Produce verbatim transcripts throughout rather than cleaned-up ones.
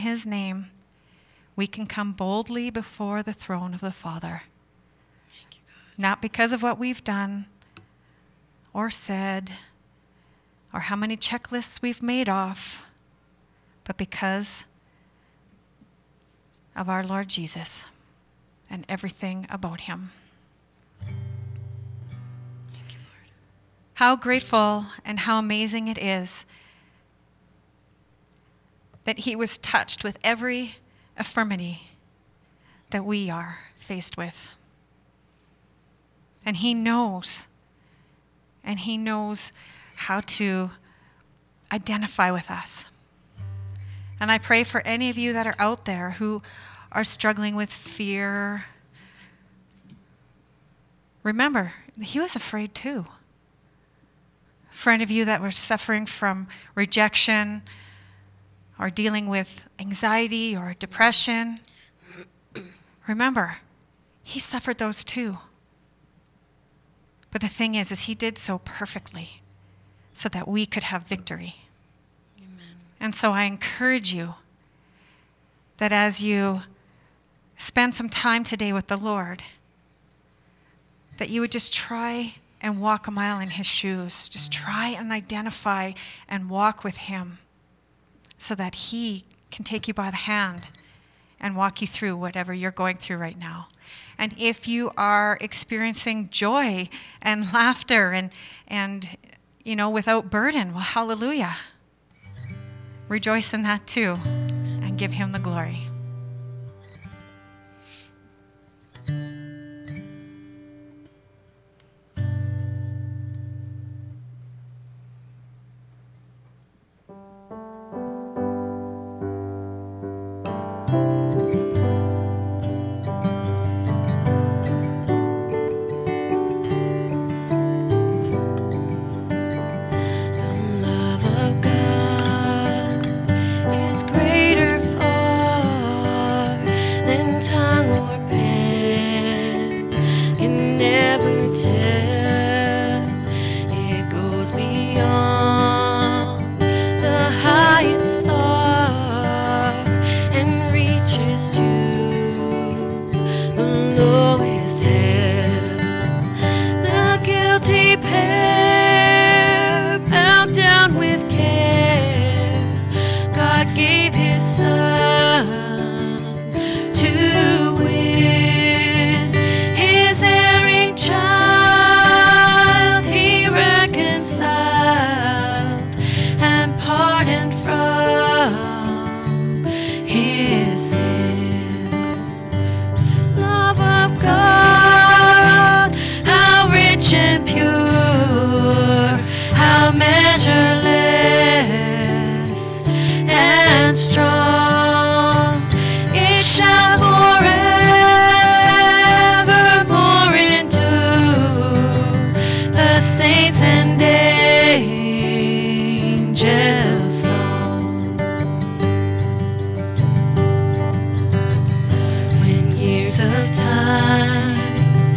his name, we can come boldly before the throne of the Father. Thank you, God. Not because of what we've done or said or how many checklists we've made off, but because of our Lord Jesus and everything about him. Thank you, Lord. How grateful and how amazing it is that he was touched with every infirmity that we are faced with. And he knows, and he knows how to identify with us. And I pray for any of you that are out there who are struggling with fear. Remember, he was afraid too. For any of you that were suffering from rejection or dealing with anxiety or depression, remember, he suffered those too. But the thing is, is he did so perfectly so that we could have victory. Amen. And so I encourage you that as you spend some time today with the Lord, that you would just try and walk a mile in his shoes. Just try and identify and walk with him so that he can take you by the hand and walk you through whatever you're going through right now. And if you are experiencing joy and laughter and, and you know, without burden, well, hallelujah. Rejoice in that too and give him the glory.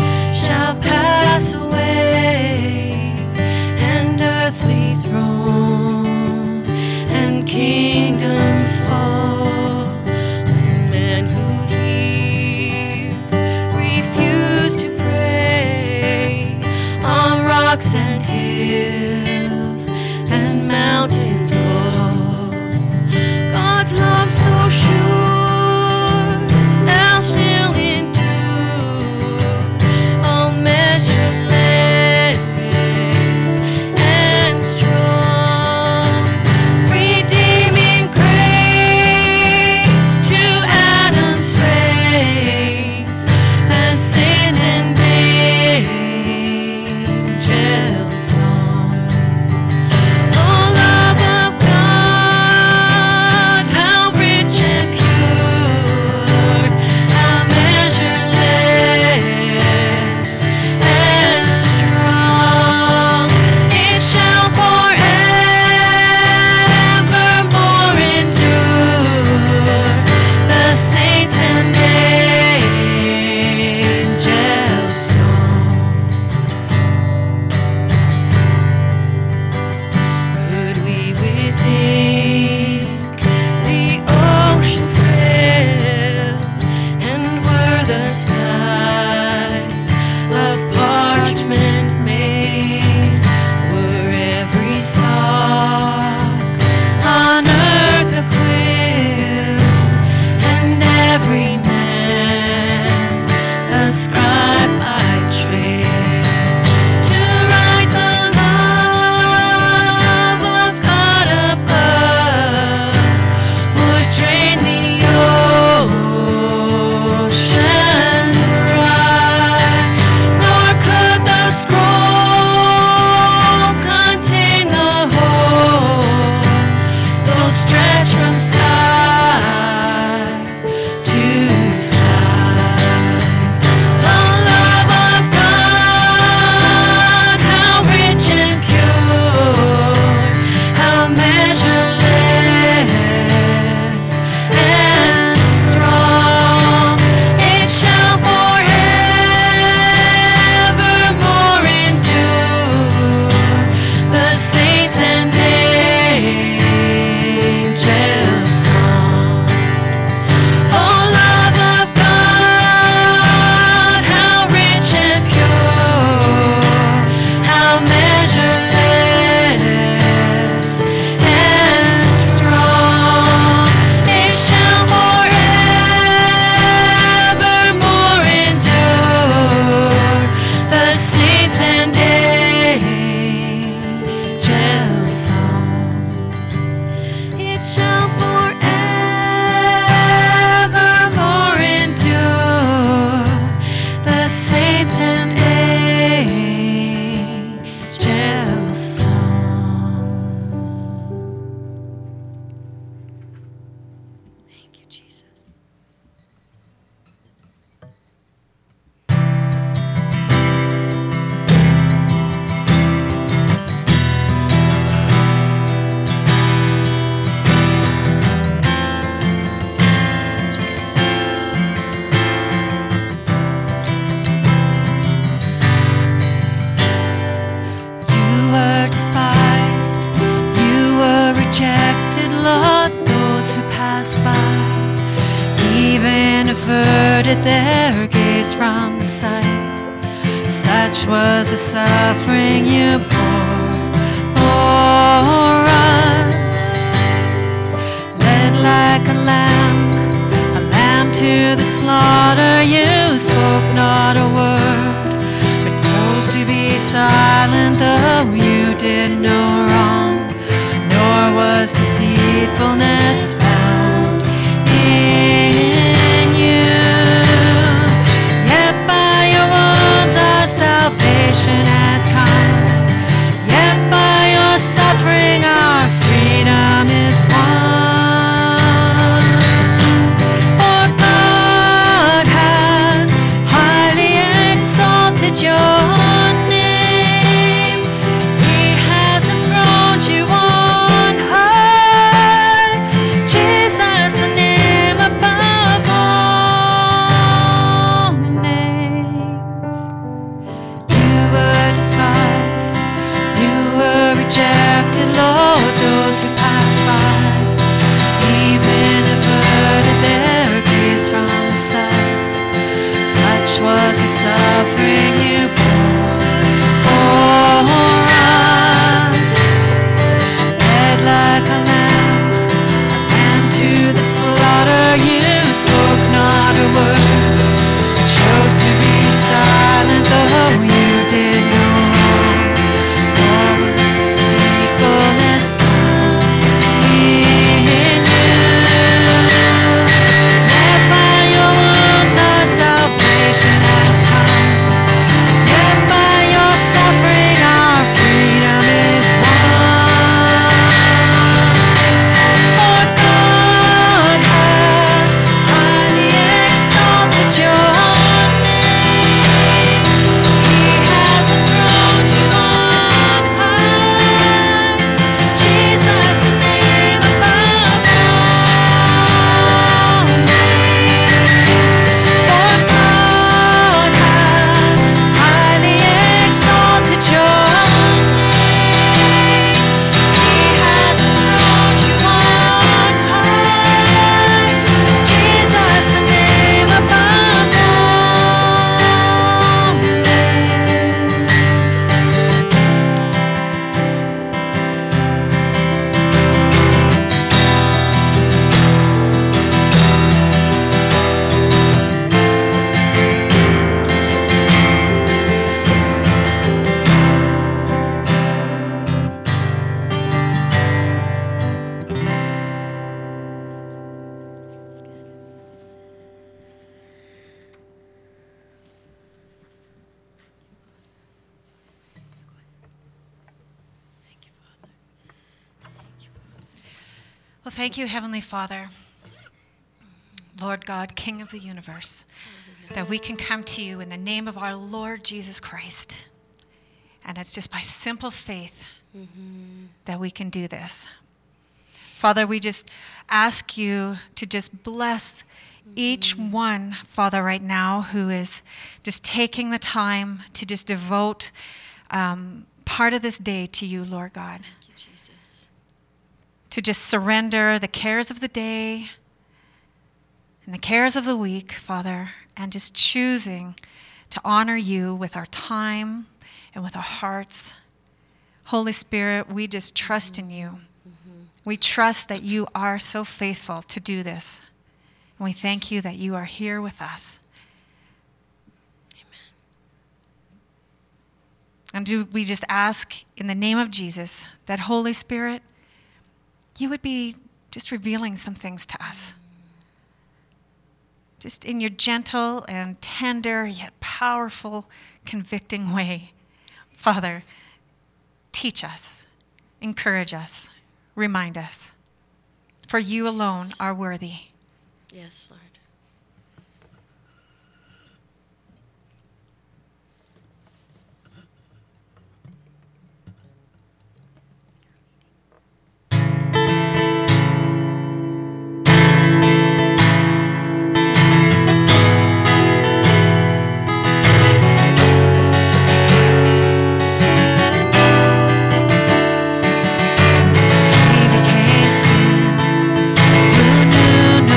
Shall pass away and earthly thrones side, even averted their gaze from the sight. Such was the suffering you bore for us. Led like a lamb, a lamb to the slaughter, you spoke not a word, but chose to be silent, though you did no wrong, nor was deceitfulness found in you. Yet by your wounds our salvation has come. Yet by your suffering our freedom is won. For God has highly exalted your name. He has enthroned you on high. Jesus, the name above all names. You were despised, you were rejected, Lord. Those who passed by even averted their gaze from the sight. Such was the suffering you bore for us. Led like a lamb, and to the slaughter you spoke not a word, chose to be silent, though you did no wrong, nor was deceitfulness found in you. Yet by your wounds our salvation has come. Yet by your suffering our freedom is won. For God has highly exalted your name. He has enthroned you on high. Jesus, the name above all names. For God has highly exalted your name. He has enthroned you on high. Jesus, the name above all names. Thank you, Father. Thank you, Father. Well, thank you, Heavenly Father, Lord God, King of the universe, that we can come to you in the name of our Lord Jesus Christ. And it's just by simple faith that we can do this. Father, we just ask you to just bless each one, Father, right now, who is just taking the time to just devote um, part of this day to you, Lord God. Thank you, Jesus. To just surrender the cares of the day and the cares of the week, Father, and just choosing to honor you with our time and with our hearts. Holy Spirit, we just trust in you. We trust that you are so faithful to do this. And we thank you that you are here with us. Amen. And do we just ask in the name of Jesus that, Holy Spirit, you would be just revealing some things to us. Just in your gentle and tender yet powerful, convicting way. Father, teach us, encourage us, remind us. For you alone Jesus. are worthy. Yes, Lord. He became sin, who knew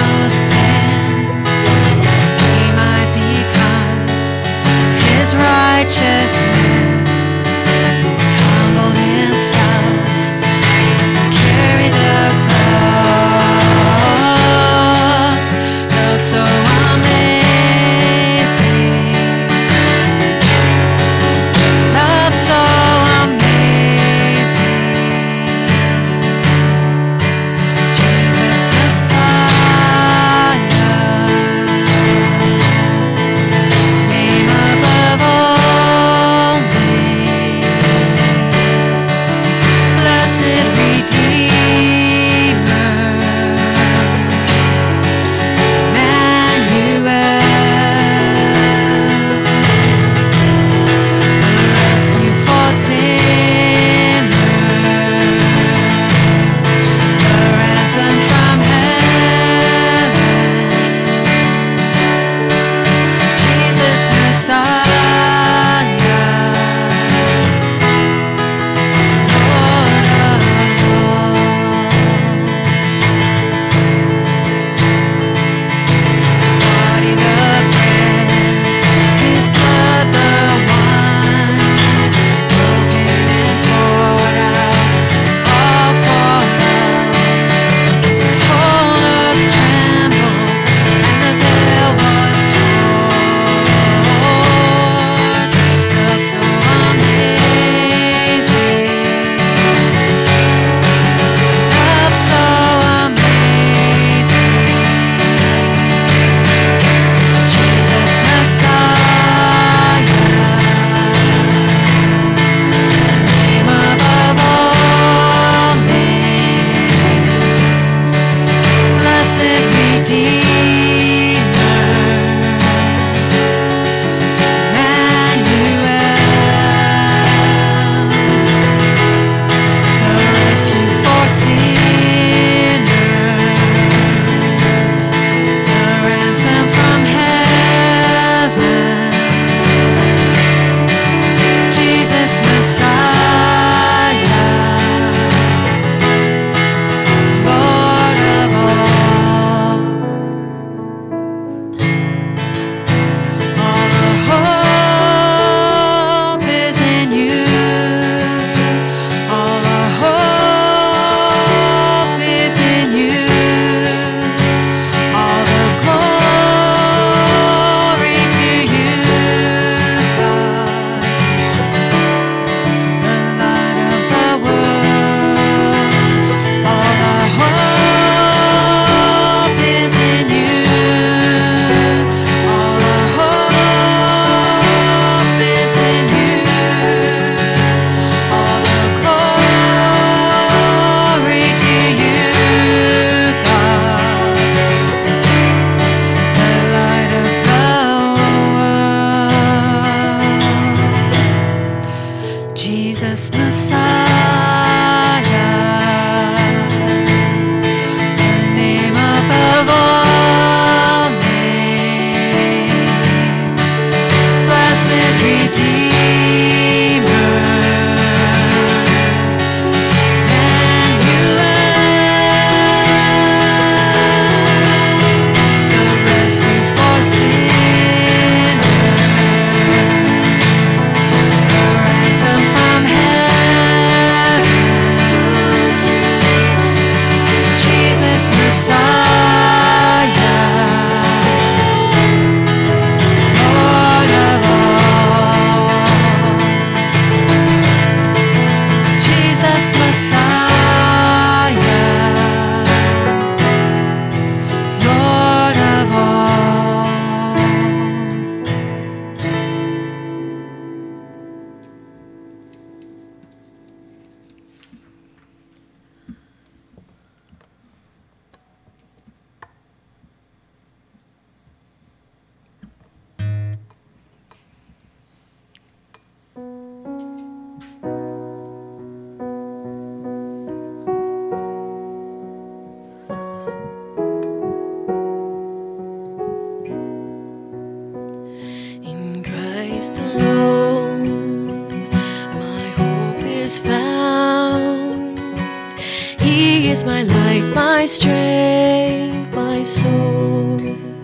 Strength, my soul,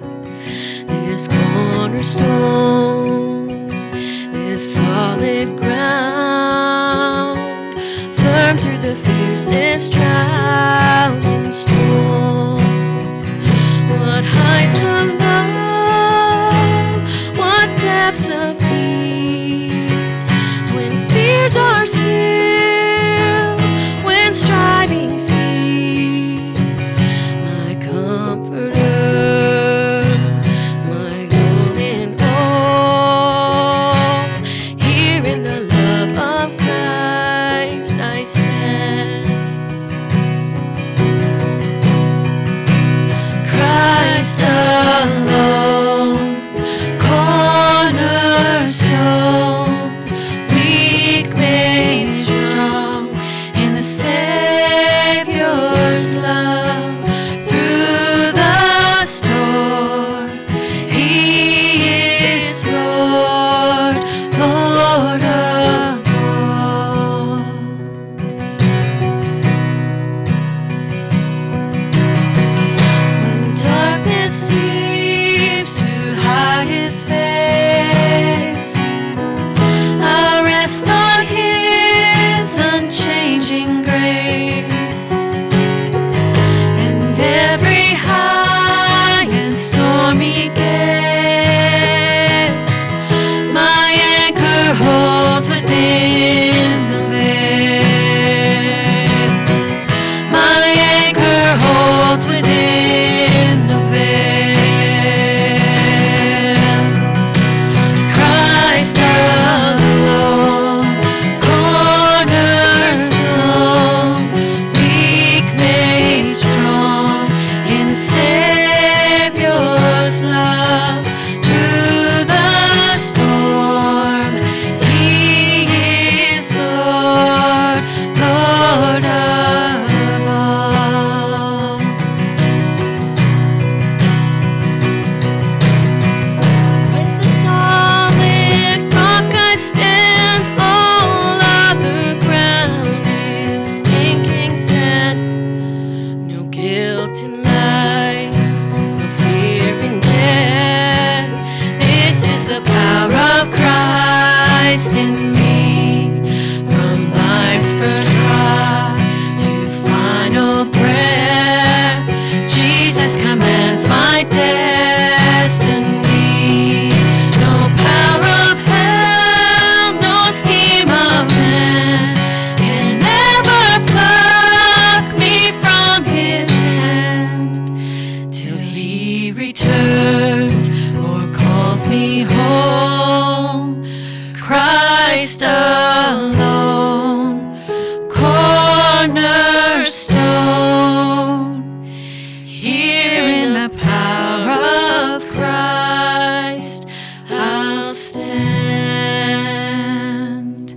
this cornerstone, this solid ground, firm through the fiercest drought and storm. What heights of love, what depths of peace, when fears are still, when striving cease. Alone, corner returns or calls me home, Christ alone, cornerstone, here in the power of Christ I'll stand.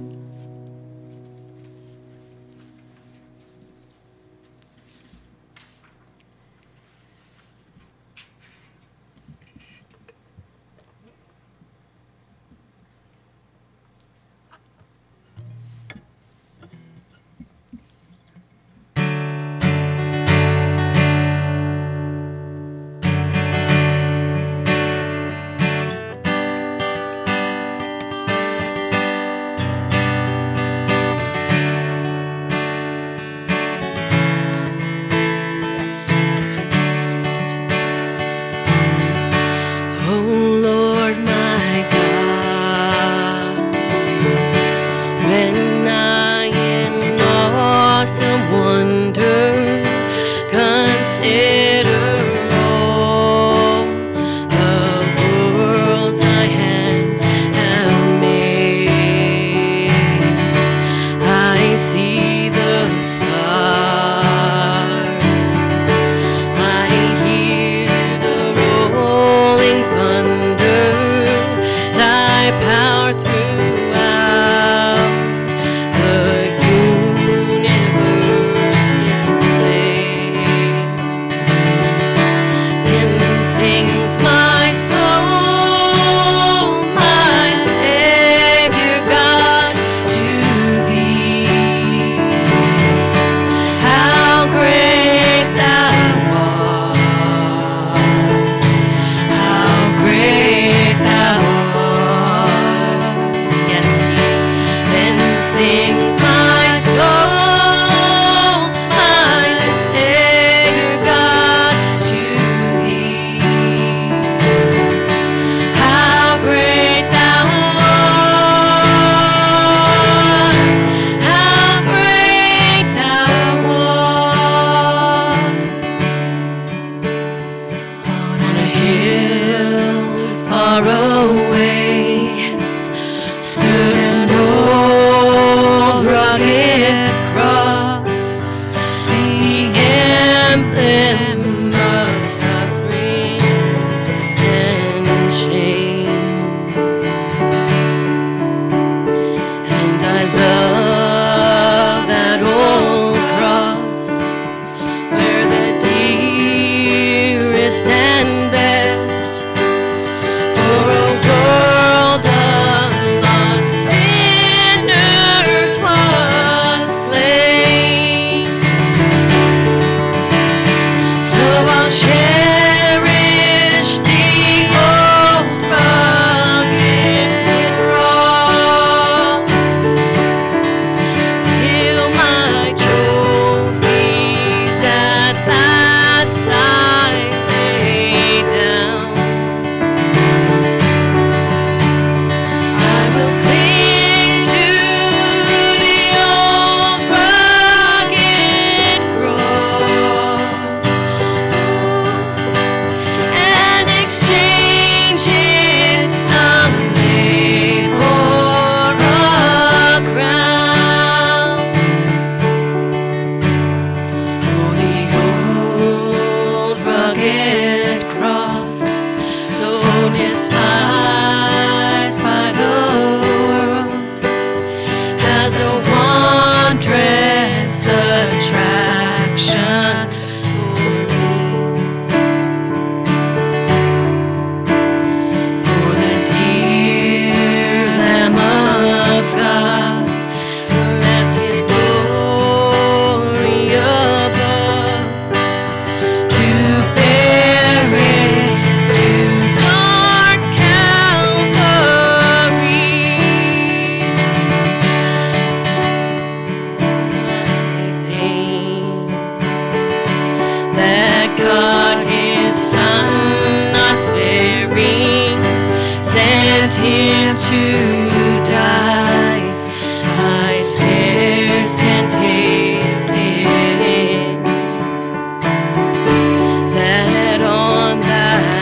That on that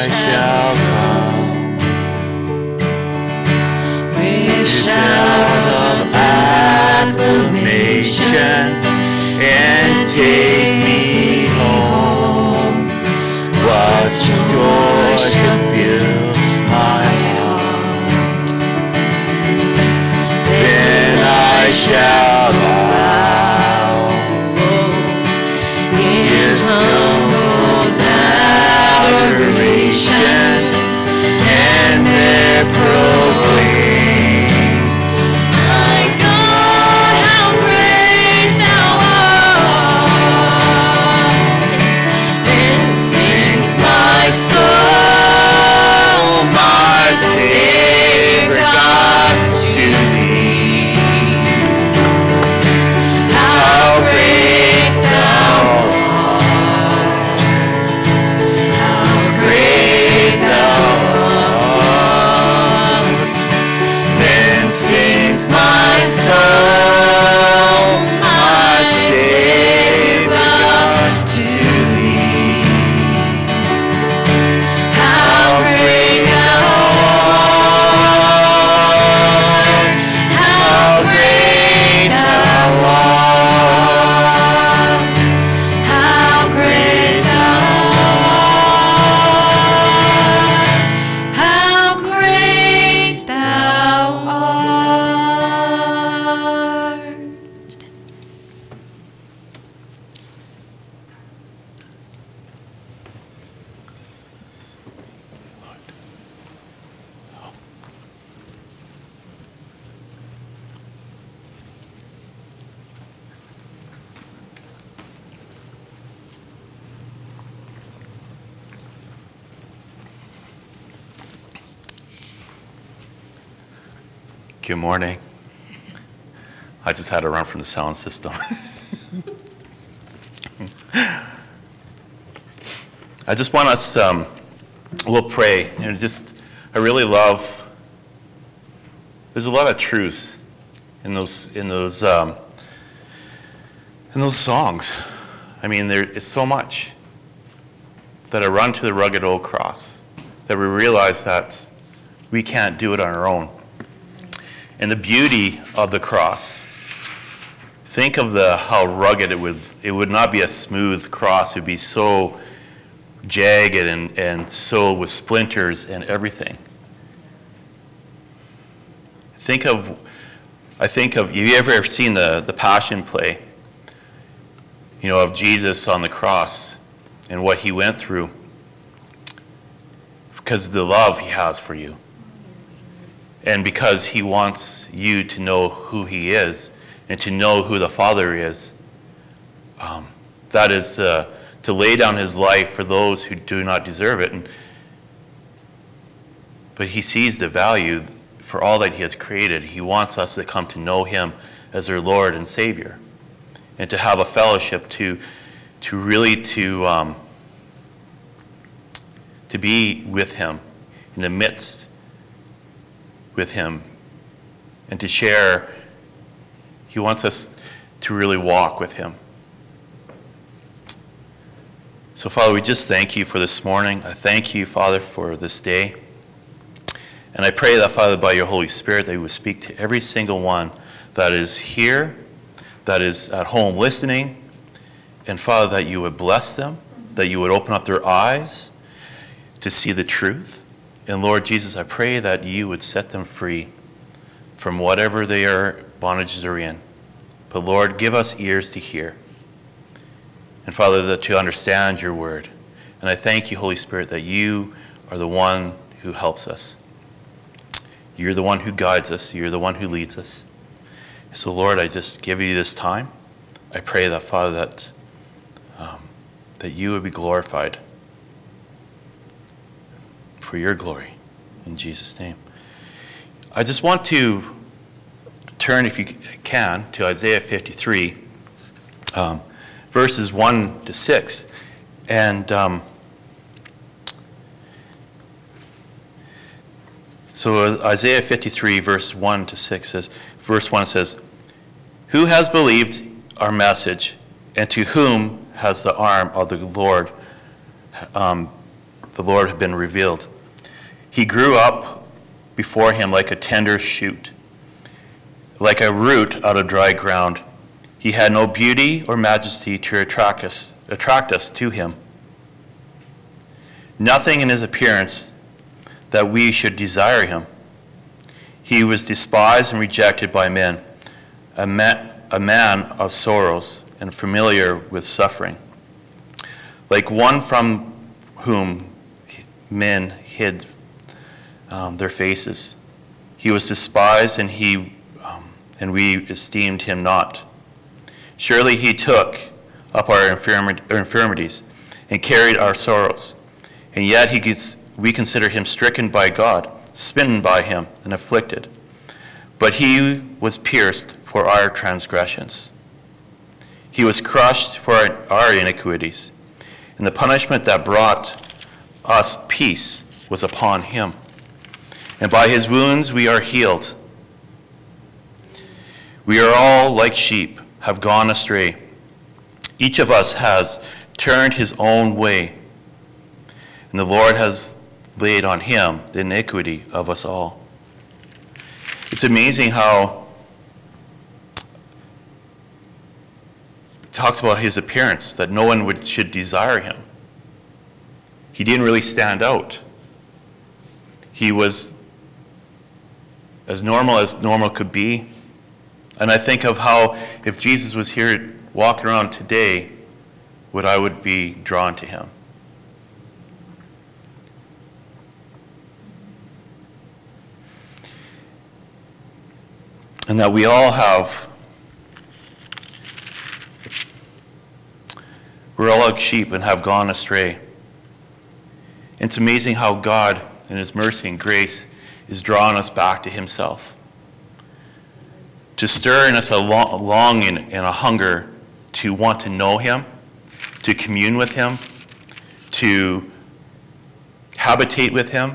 shall come with shout of acclamation and take me home. What joy shall fill my heart? Then I shall bow in humble adoration and there proclaim, my God, how great thou art. Then sings my soul, my Savior God, to thee. How great thou art, how great thou art. Then sings my soul, my Savior God, to thee. How great thou art, how great thou art, how great thou art, how great thou art. Good morning. I just had to run from the sound system. I just want us, um, we'll pray. And just, I really love, there's a lot of truth in those, in those, um, in those songs. I mean, there is so much that I run to the rugged old cross, that we realize that we can't do it on our own. And the beauty of the cross, think of the how rugged it would, it would not be a smooth cross. It would be so jagged and, and so with splinters and everything. Think of, I think of, have you ever seen the, the Passion play? You know, of Jesus on the cross and what he went through because of the love he has for you. And because he wants you to know who he is and to know who the Father is, um, that is uh, to lay down his life for those who do not deserve it. And, but he sees the value for all that he has created. He wants us to come to know him as our Lord and Savior, and to have a fellowship, to to really to um, to be with him in the midst with him, and to share. He wants us to really walk with him. So Father, we just thank you for this morning. I thank you, Father, for this day. And I pray that, Father, by your Holy Spirit, that you would speak to every single one that is here, that is at home listening, and Father, that you would bless them, that you would open up their eyes to see the truth. And Lord Jesus, I pray that you would set them free from whatever their bondages are in. But Lord, give us ears to hear. And Father, that to understand your word. And I thank you, Holy Spirit, that you are the one who helps us. You're the one who guides us. You're the one who leads us. So Lord, I just give you this time. I pray that, Father, that, um, that you would be glorified for your glory, in Jesus' name. I just want to turn, if you can, to Isaiah fifty-three, um, verses one to six. And um, so Isaiah fifty-three, verse one to six says, verse one says, "Who has believed our message, and to whom has the arm of the Lord um, the Lord had been revealed. He grew up before him like a tender shoot, like a root out of dry ground. He had no beauty or majesty to attract us, attract us to him. Nothing in his appearance that we should desire him. He was despised and rejected by men, a man, a man of sorrows and familiar with suffering, like one from whom men hid um, their faces. He was despised, and he um, and we esteemed him not. Surely he took up our infirmi- infirmities and carried our sorrows, and yet he gets, we consider him stricken by God, smitten by him, and afflicted. But he was pierced for our transgressions. He was crushed for our, our iniquities, and the punishment that brought us peace was upon him. And by his wounds we are healed. We are all like sheep, have gone astray. Each of us has turned his own way, and the Lord has laid on him the iniquity of us all. It's amazing how it talks about his appearance, that no one would, should desire him. He didn't really stand out. He was as normal as normal could be. And I think of how if Jesus was here walking around today, what I would be drawn to him. And that we all have, we're all like sheep and have gone astray. It's amazing how God, in his mercy and grace, is drawing us back to himself. To stir in us a longing and a hunger to want to know him, to commune with him, to habitate with him.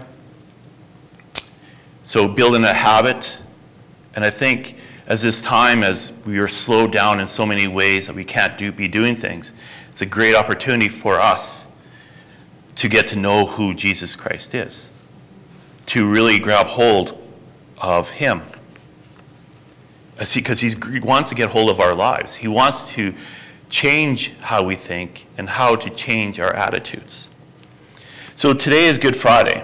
So building a habit. And I think as this time, as we are slowed down in so many ways that we can't do, be doing things, it's a great opportunity for us to get to know who Jesus Christ is, to really grab hold of him. Because he wants to get hold of our lives. He wants to change how we think and how to change our attitudes. So today is Good Friday.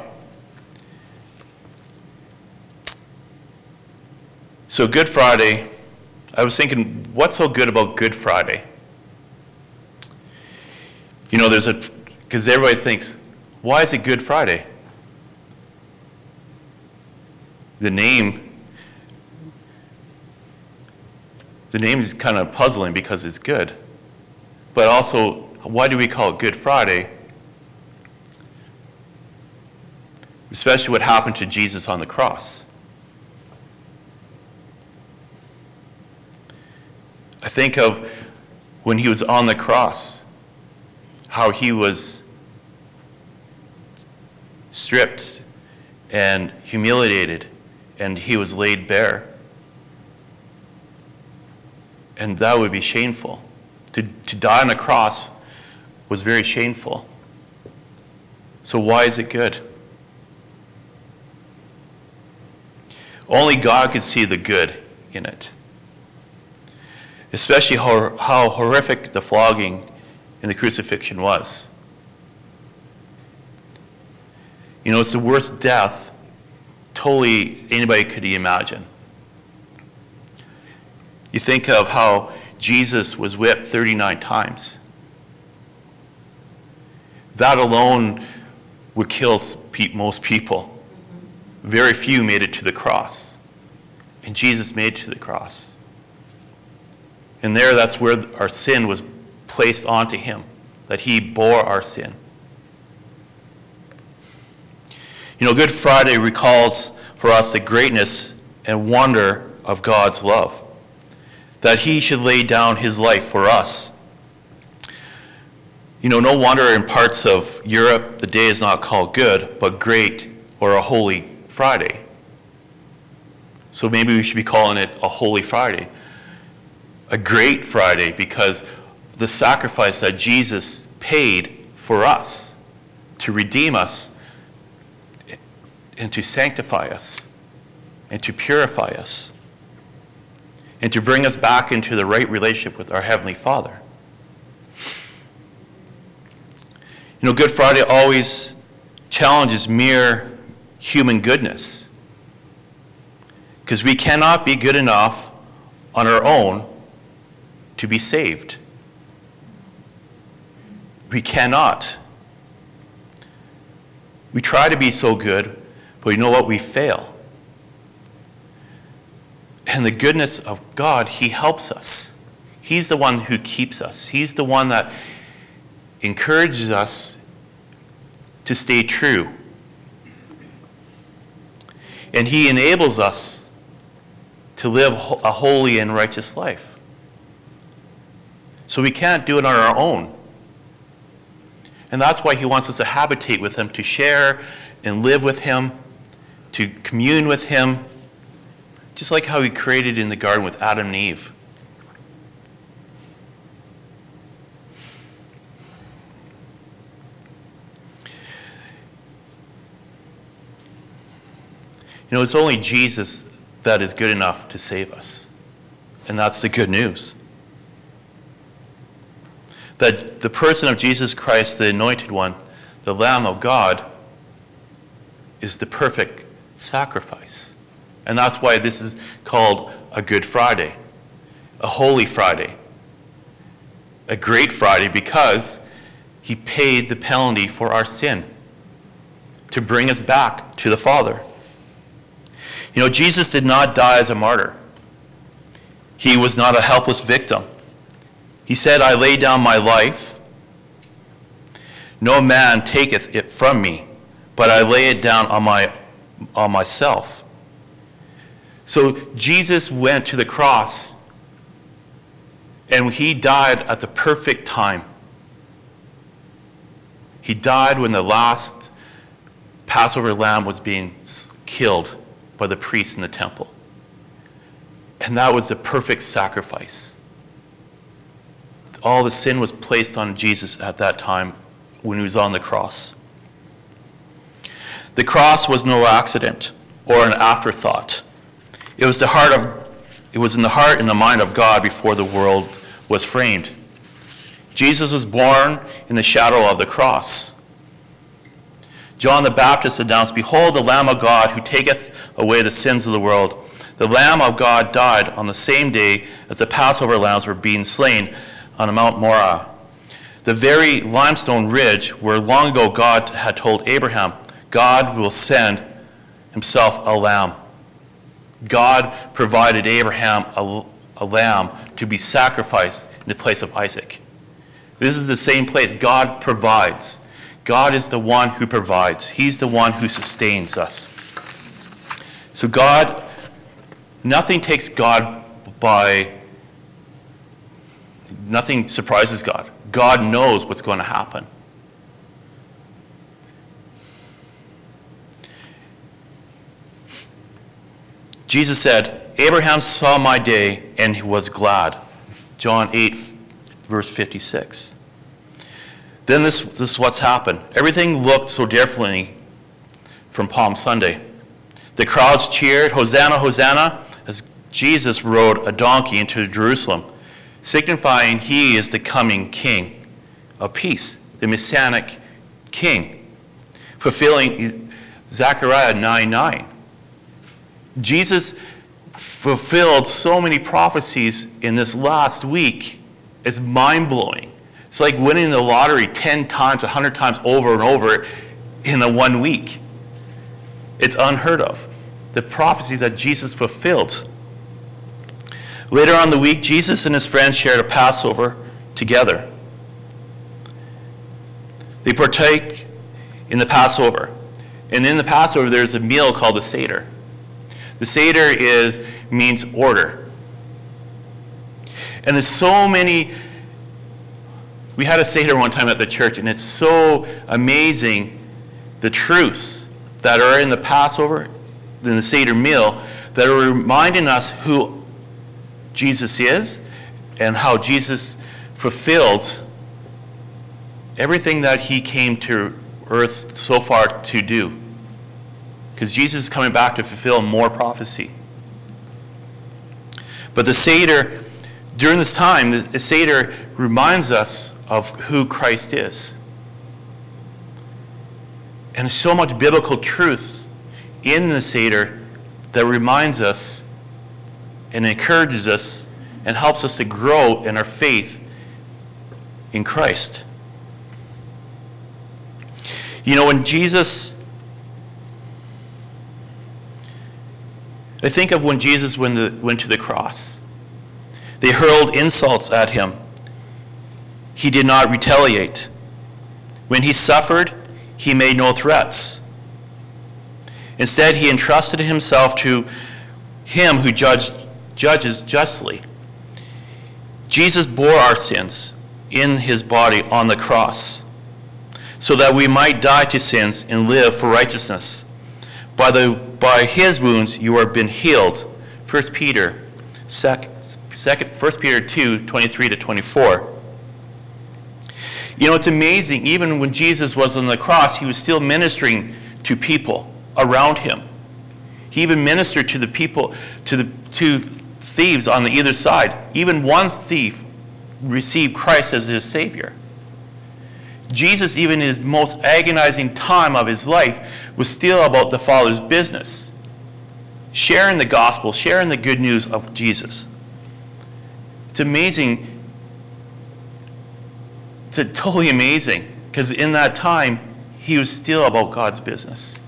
So Good Friday, I was thinking, what's so good about Good Friday? You know, there's a, because everybody thinks, why is it Good Friday? The name, the name is kind of puzzling because it's good. But also, why do we call it Good Friday? Especially what happened to Jesus on the cross. I think of when he was on the cross, how he was stripped and humiliated, and he was laid bare. And that would be shameful. To, to die on a cross was very shameful. So why is it good? Only God could see the good in it. Especially how, how horrific the flogging and the crucifixion was. You know, it's the worst death totally anybody could imagine. You think of how Jesus was whipped thirty-nine times. That alone would kill most people. Very few made it to the cross. And Jesus made it to the cross. And there, that's where our sin was placed onto him, that he bore our sin. You know, Good Friday recalls for us the greatness and wonder of God's love, that he should lay down his life for us. You know, no wonder in parts of Europe the day is not called Good, but Great or a Holy Friday. So maybe we should be calling it a Holy Friday. A Great Friday, because the sacrifice that Jesus paid for us to redeem us and to sanctify us and to purify us and to bring us back into the right relationship with our Heavenly Father. You know, Good Friday always challenges mere human goodness, because we cannot be good enough on our own to be saved. We cannot. We try to be so good, but you know what? We fail. And the goodness of God, He helps us. He's the one who keeps us. He's the one that encourages us to stay true. And He enables us to live a holy and righteous life. So we can't do it on our own. And that's why He wants us to habitate with Him, to share and live with Him, to commune with Him, just like how He created in the garden with Adam and Eve. You know, it's only Jesus that is good enough to save us. And that's the good news. That the person of Jesus Christ, the Anointed One, the Lamb of God, is the perfect sacrifice. And that's why this is called a Good Friday, a Holy Friday, a Great Friday, because He paid the penalty for our sin to bring us back to the Father. You know, Jesus did not die as a martyr. He was not a helpless victim. He said, I lay down my life. No man taketh it from me, but I lay it down on my on myself. So Jesus went to the cross, and He died at the perfect time. He died when the last Passover lamb was being killed by the priests in the temple. And that was the perfect sacrifice. All the sin was placed on Jesus at that time when He was on the cross. The cross was no accident or an afterthought. It was the heart of it was in the heart and the mind of God before the world was framed. Jesus was born in the shadow of the cross. John the Baptist announced, Behold the Lamb of God who taketh away the sins of the world. The Lamb of God died on the same day as the Passover lambs were being slain on Mount Moriah, the very limestone ridge where long ago God had told Abraham, God will send Himself a lamb. God provided Abraham a, a lamb to be sacrificed in the place of Isaac. This is the same place. God provides. God is the one who provides. He's the one who sustains us. So God, nothing takes God by, nothing surprises God. God knows what's going to happen. Jesus said, Abraham saw my day and he was glad. John eight, verse fifty-six. Then this, this is what's happened. Everything looked so differently from Palm Sunday. The crowds cheered, Hosanna, Hosanna, as Jesus rode a donkey into Jerusalem, signifying He is the coming King of peace, the Messianic King, fulfilling Zechariah nine nine. Jesus fulfilled so many prophecies in this last week. It's mind-blowing. It's like winning the lottery ten times, one hundred times over and over in a one week. It's unheard of. The prophecies that Jesus fulfilled. Later on in the week, Jesus and His friends shared a Passover together. They partake in the Passover. And in the Passover, there's a meal called the Seder. The Seder is means order. And there's so many. We had a Seder one time at the church, and it's so amazing the truths that are in the Passover, in the Seder meal, that are reminding us who Jesus is and how Jesus fulfilled everything that He came to earth so far to do. Because Jesus is coming back to fulfill more prophecy. But the Seder, during this time, the Seder reminds us of who Christ is. And there's so much biblical truths in the Seder that reminds us and encourages us and helps us to grow in our faith in Christ. You know, when Jesus, I think of when Jesus went, the, went to the cross. They hurled insults at him. He did not retaliate. When he suffered, he made no threats. Instead, he entrusted himself to him who judged, judges justly. Jesus bore our sins in his body on the cross, so that we might die to sins and live for righteousness. By the by his wounds you have been healed. First Peter, second, First Peter two, twenty-three to twenty-four. You know, it's amazing. Even when Jesus was on the cross, he was still ministering to people around him. He even ministered to the people, to the to thieves on the either side. Even one thief received Christ as his Savior. Jesus, even in his most agonizing time of his life, was still about the Father's business, sharing the gospel, sharing the good news of Jesus. It's amazing. It's totally amazing, because in that time, he was still about God's business.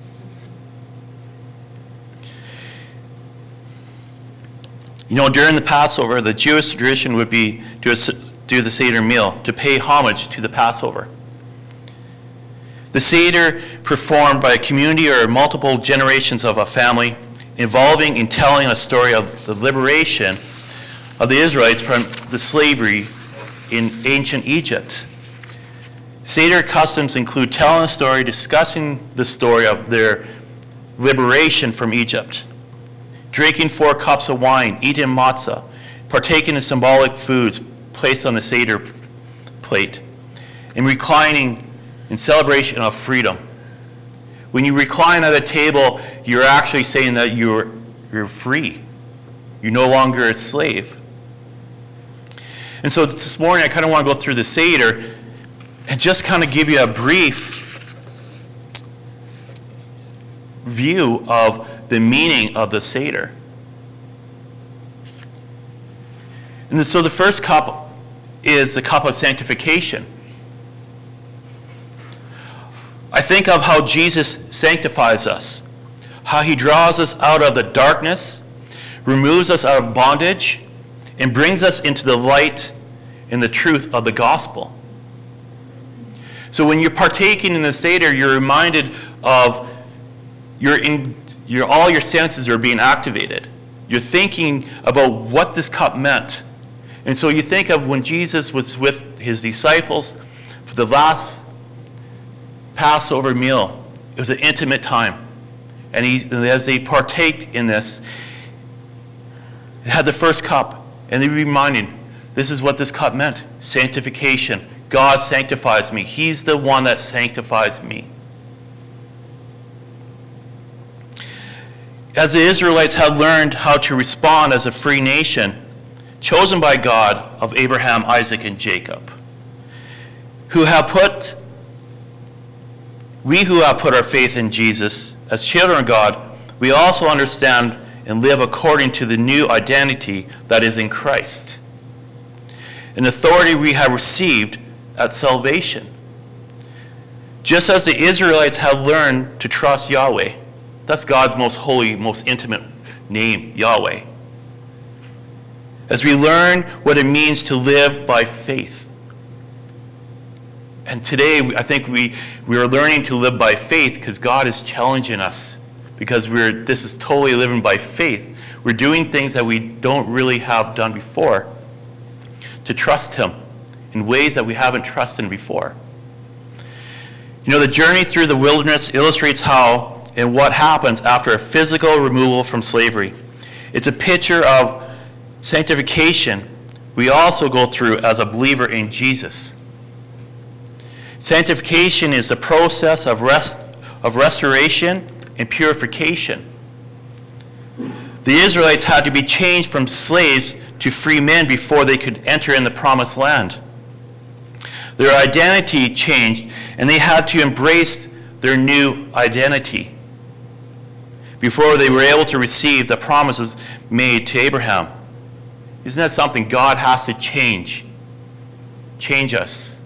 You know, during the Passover, the Jewish tradition would be to do the Seder meal, to pay homage to the Passover. The Seder, performed by a community or multiple generations of a family, involving in telling a story of the liberation of the Israelites from the slavery in ancient Egypt. Seder customs include telling a story, discussing the story of their liberation from Egypt, drinking four cups of wine, eating matzah, partaking in symbolic foods placed on the Seder plate, and reclining in celebration of freedom. When you recline at a table, you're actually saying that you're, you're free. You're no longer a slave. And so this morning, I kind of want to go through the Seder and just kind of give you a brief view of the meaning of the Seder. And so the first cup is the cup of sanctification. I think of how Jesus sanctifies us, how he draws us out of the darkness, removes us out of bondage, and brings us into the light and the truth of the gospel. So when you're partaking in the Seder, you're reminded of your in, your all your senses are being activated. You're thinking about what this cup meant. And so you think of when Jesus was with his disciples for the last Passover meal. It was an intimate time. And he, as they partaked in this, they had the first cup, and they were reminding, this is what this cup meant. Sanctification. God sanctifies me. He's the one that sanctifies me. As the Israelites had learned how to respond as a free nation, chosen by God of Abraham, Isaac, and Jacob, who have put, we who have put our faith in Jesus as children of God, we also understand and live according to the new identity that is in Christ, an authority we have received at salvation. Just as the Israelites had learned to trust Yahweh, that's God's most holy, most intimate name, Yahweh. As we learn what it means to live by faith. And today, I think we, we are learning to live by faith because God is challenging us. Because we're this is totally living by faith. We're doing things that we don't really have done before. To trust him in ways that we haven't trusted before. You know, the journey through the wilderness illustrates how and what happens after a physical removal from slavery. It's a picture of sanctification we also go through as a believer in Jesus. Sanctification is the process of rest, of restoration and purification. The Israelites had to be changed from slaves to free men before they could enter in the promised land. Their identity changed, and they had to embrace their new identity before they were able to receive the promises made to Abraham. Isn't that something? God has to change. Change us.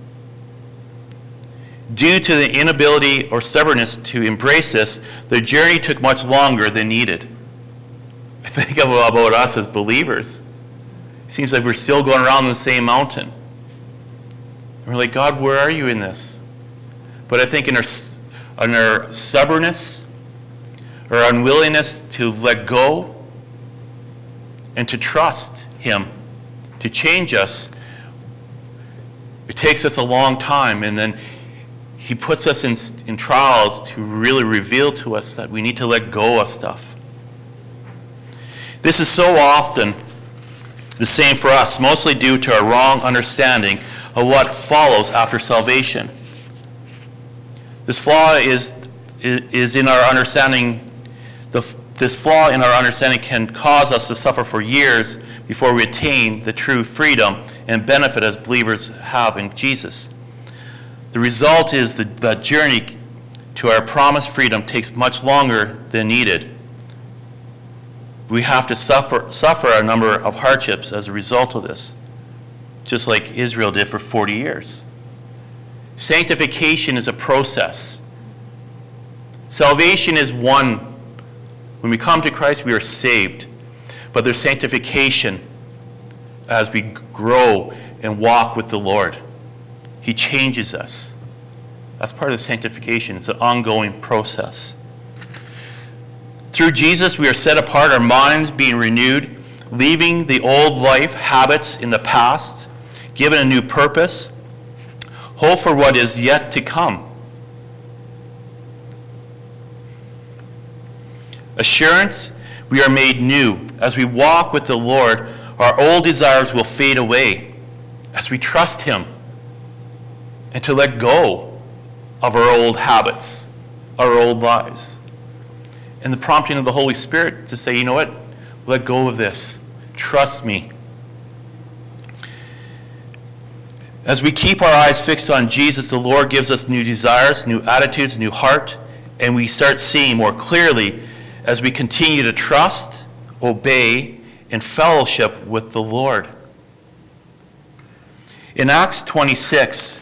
Due to the inability or stubbornness to embrace this, the journey took much longer than needed. I think about us as believers. It seems like we're still going around the same mountain. We're like, God, where are you in this? But I think in our, in our stubbornness, or unwillingness to let go and to trust him to change us, it takes us a long time, and then he puts us in, in trials to really reveal to us that we need to let go of stuff. This is so often the same for us, mostly due to our wrong understanding of what follows after salvation. This flaw is, is in our understanding. The, this flaw in our understanding can cause us to suffer for years before we attain the true freedom and benefit as believers have in Jesus. The result is that the journey to our promised freedom takes much longer than needed. We have to suffer, suffer a number of hardships as a result of this, just like Israel did for forty years. Sanctification is a process. Salvation is one. When we come to Christ, we are saved. But there's sanctification as we grow and walk with the Lord. He changes us. That's part of the sanctification. It's an ongoing process. Through Jesus, we are set apart, our minds being renewed, leaving the old life habits in the past, given a new purpose, hope for what is yet to come. Assurance, we are made new. As we walk with the Lord, our old desires will fade away as we trust him and to let go of our old habits, our old lives. And the prompting of the Holy Spirit to say, you know what? Let go of this. Trust me. As we keep our eyes fixed on Jesus, the Lord gives us new desires, new attitudes, new heart, and we start seeing more clearly as we continue to trust, obey, and fellowship with the Lord. In Acts twenty-six,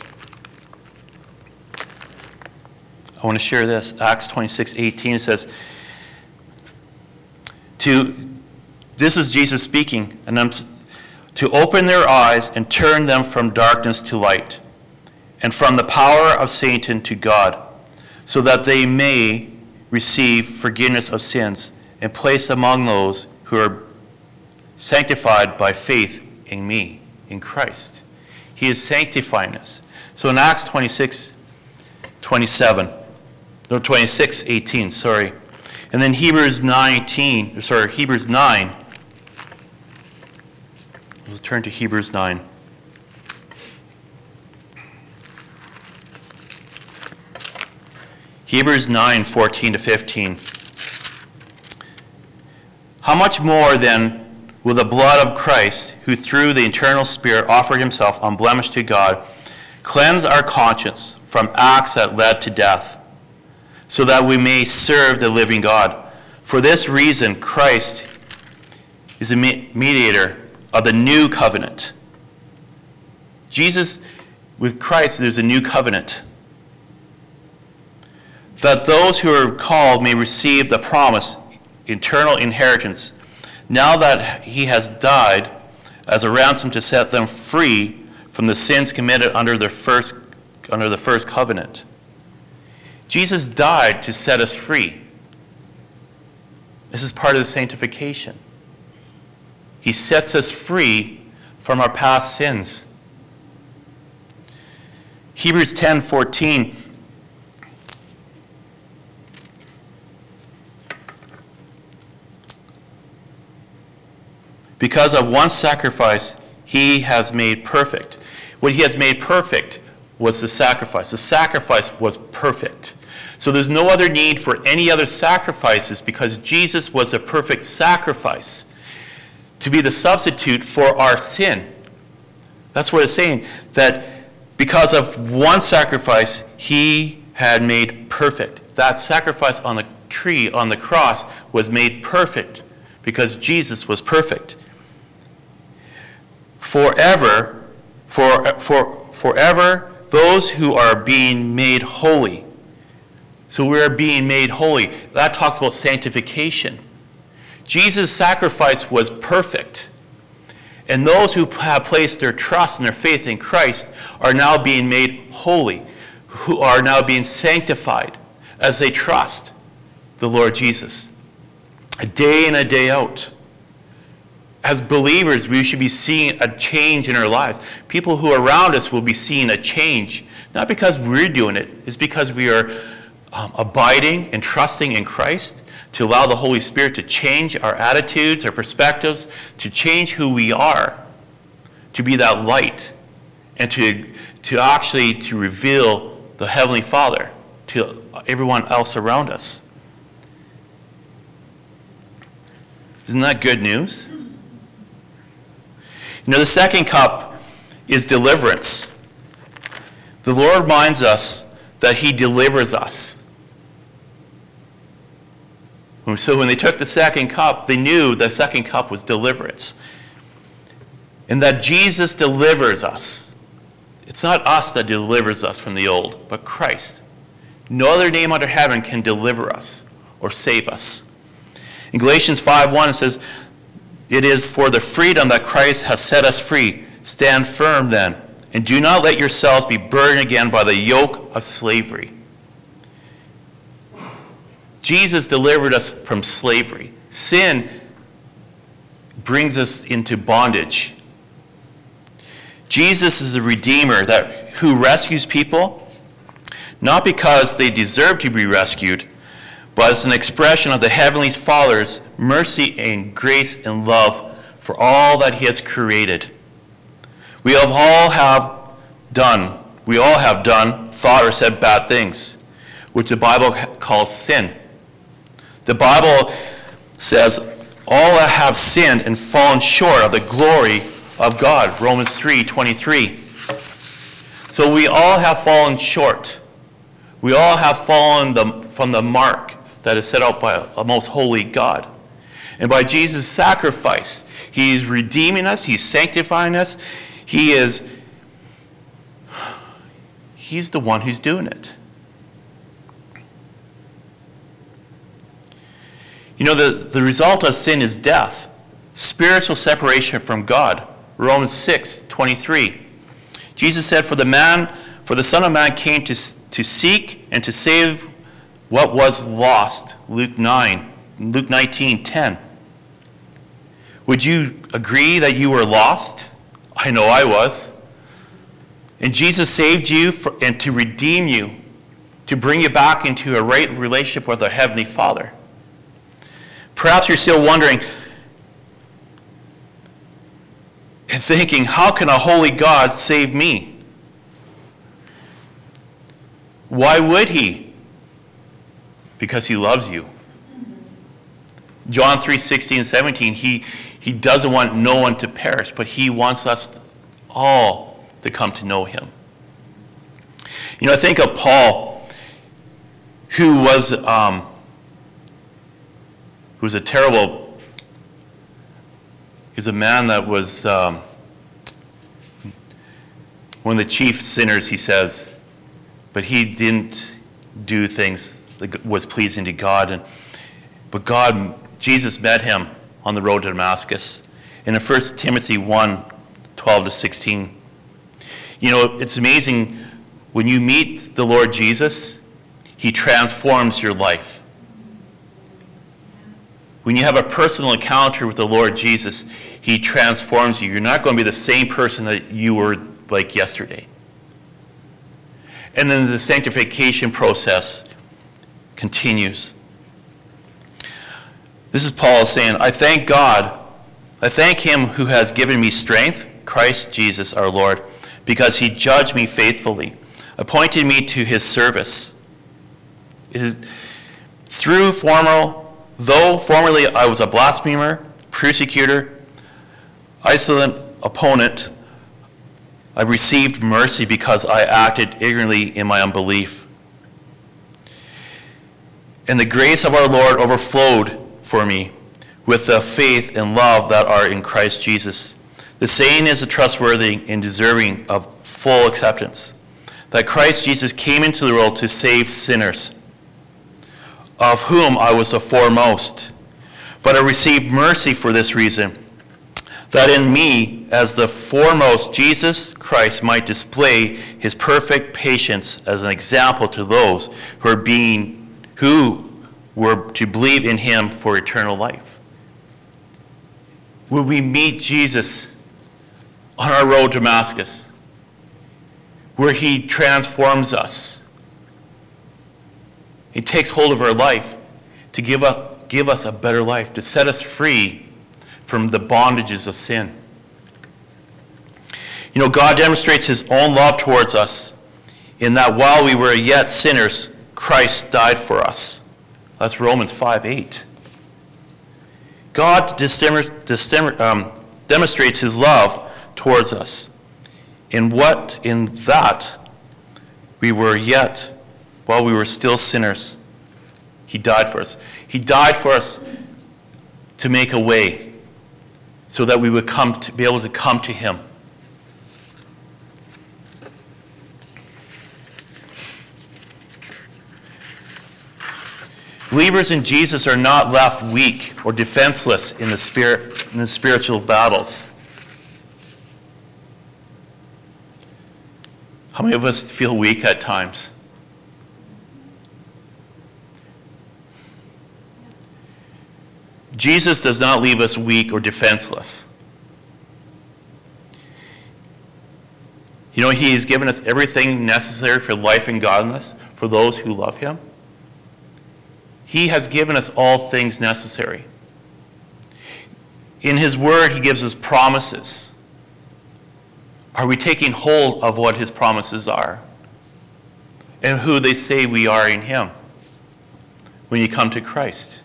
I want to share this. Acts twenty-six eighteen says, to, this is Jesus speaking, and I'm, to open their eyes and turn them from darkness to light, and from the power of Satan to God, so that they may receive forgiveness of sins and place among those who are sanctified by faith in me, in Christ. He is sanctifying us. So in Acts twenty-six twenty-seven, no, twenty-six eighteen, sorry. And then Hebrews nineteen, sorry, Hebrews nine. Let's turn to Hebrews nine. Hebrews nine, fourteen to fifteen. How much more then will the blood of Christ, who through the eternal Spirit offered himself unblemished to God, cleanse our conscience from acts that led to death, so that we may serve the living God? For this reason, Christ is a mediator of the new covenant. Jesus, with Christ, there's a new covenant, that those who are called may receive the promised eternal inheritance, now that he has died as a ransom to set them free from the sins committed under the first, under the first covenant. Jesus died to set us free. This is part of the sanctification. He sets us free from our past sins. Hebrews ten fourteen. Because of one sacrifice, he has made perfect. What he has made perfect was the sacrifice. The sacrifice was perfect. So there's no other need for any other sacrifices because Jesus was the perfect sacrifice to be the substitute for our sin. That's what it's saying, that because of one sacrifice, he had made perfect. That sacrifice on the tree, on the cross, was made perfect because Jesus was perfect. Forever, for, for, forever, those who are being made holy. So we are being made holy. That talks about sanctification. Jesus' sacrifice was perfect. And those who have placed their trust and their faith in Christ are now being made holy, who are now being sanctified as they trust the Lord Jesus. A day in, a day out. As believers, we should be seeing a change in our lives. People who are around us will be seeing a change. Not because we're doing it, it's because we are um, abiding and trusting in Christ to allow the Holy Spirit to change our attitudes, our perspectives, to change who we are, to be that light, and to, to actually to reveal the Heavenly Father to everyone else around us. Isn't that good news? You know, the second cup is deliverance. The Lord reminds us that he delivers us. So when they took the second cup, they knew the second cup was deliverance. And that Jesus delivers us. It's not us that delivers us from the old, but Christ. No other name under heaven can deliver us or save us. In Galatians five one, it says, "It is for the freedom that Christ has set us free. Stand firm then, and do not let yourselves be burdened again by the yoke of slavery." Jesus delivered us from slavery. Sin brings us into bondage. Jesus is the Redeemer that who rescues people, not because they deserve to be rescued, but it's an expression of the Heavenly Father's mercy and grace and love for all that he has created. We have all have done, we all have done, thought or said bad things, which the Bible calls sin. The Bible says, all have sinned and fallen short of the glory of God, Romans three twenty-three. So we all have fallen short. We all have fallen the, from the mark that is set out by a most holy God. And by Jesus' sacrifice, he is redeeming us, he's sanctifying us, he is, he's the one who's doing it. You know, the, the result of sin is death, spiritual separation from God, Romans six twenty-three. Jesus said, for the man, for the Son of Man came to, to seek and to save what was lost, Luke nine, Luke nineteen ten. Would you agree that you were lost? I know I was. And Jesus saved you for, and to redeem you, to bring you back into a right relationship with our Heavenly Father. Perhaps you're still wondering and thinking, how can a holy God save me? Why would he? Because he loves you. John three sixteen and seventeen, he, he doesn't want no one to perish, but he wants us all to come to know him. You know, I think of Paul, who was um, who was a terrible, he's a man that was um, one of the chief sinners, he says, but he didn't do things that was pleasing to God. And but God, Jesus met him on the road to Damascus. And in First Timothy one, twelve to sixteen, you know, it's amazing when you meet the Lord Jesus, he transforms your life. When you have a personal encounter with the Lord Jesus, he transforms you. You're not going to be the same person that you were like yesterday. And then the sanctification process continues. This is Paul saying, I thank God, I thank him who has given me strength, Christ Jesus our Lord, because he judged me faithfully. appointed me to his service. It is through formal, though formerly I was a blasphemer, persecutor, insolent opponent, I received mercy because I acted ignorantly in my unbelief. And the grace of our Lord overflowed for me with the faith and love that are in Christ Jesus. The saying is trustworthy and deserving of full acceptance, that Christ Jesus came into the world to save sinners, of whom I was the foremost. But I received mercy for this reason, that in me, as the foremost, Jesus Christ might display his perfect patience as an example to those who are being, who were to believe in him for eternal life. When we meet Jesus on our road to Damascus, where he transforms us, he takes hold of our life to give us, give us a better life, to set us free from the bondages of sin. You know, God demonstrates his own love towards us in that while we were yet sinners, Christ died for us. That's Romans five eight. God um, demonstrates his love towards us in what, in that we were yet, while we were still sinners, he died for us. He died for us to make a way so that we would come to be able to come to him. Believers in Jesus are not left weak or defenseless in the spirit in the spiritual battles. How many of us feel weak at times? Jesus does not leave us weak or defenseless. You know, he has given us everything necessary for life and godliness for those who love him. He has given us all things necessary. In his word, he gives us promises. Are we taking hold of what his promises are and who they say we are in him when you come to Christ?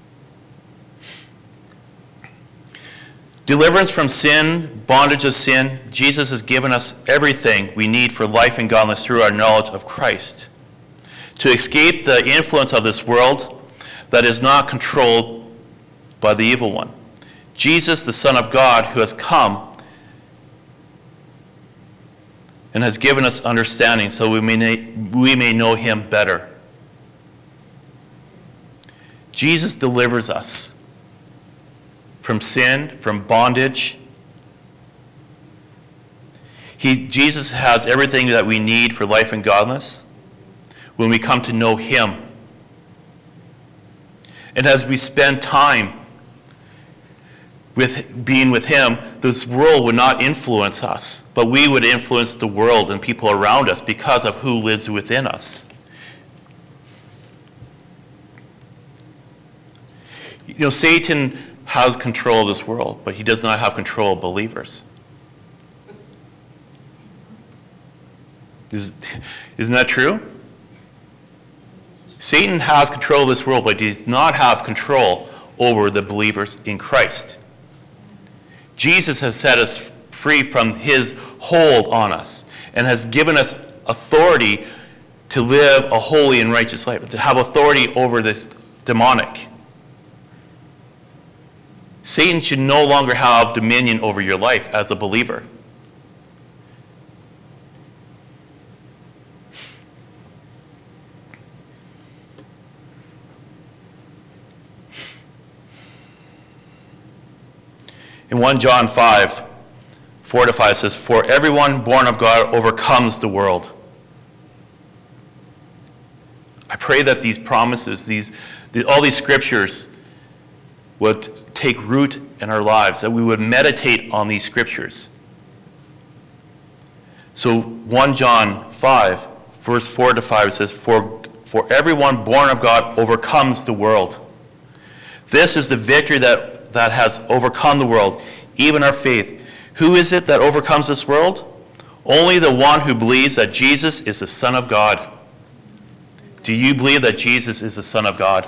Deliverance from sin, bondage of sin, Jesus has given us everything we need for life and godliness through our knowledge of Christ. To escape the influence of this world that is not controlled by the evil one. Jesus, the Son of God, who has come and has given us understanding so we may, we may know him better. Jesus delivers us from sin, from bondage. He, Jesus has everything that we need for life and godliness when we come to know him. And as we spend time with being with him, this world would not influence us, but we would influence the world and people around us because of who lives within us. You know, Satan has control of this world, but he does not have control of believers. Is, isn't that true? Satan has control of this world, but he does not have control over the believers in Christ. Jesus has set us free from his hold on us and has given us authority to live a holy and righteous life, to have authority over this demonic. Satan should no longer have dominion over your life as a believer. In First John five, four to five, it says, "For everyone born of God overcomes the world." I pray that these promises, these, the, all these scriptures would take root in our lives, that we would meditate on these scriptures. So First John five, verse four to five, it says, For, for everyone born of God overcomes the world. This is the victory that that has overcome the world, even our faith. Who is it that overcomes this world? Only the one who believes that Jesus is the Son of God. Do you believe that Jesus is the Son of God?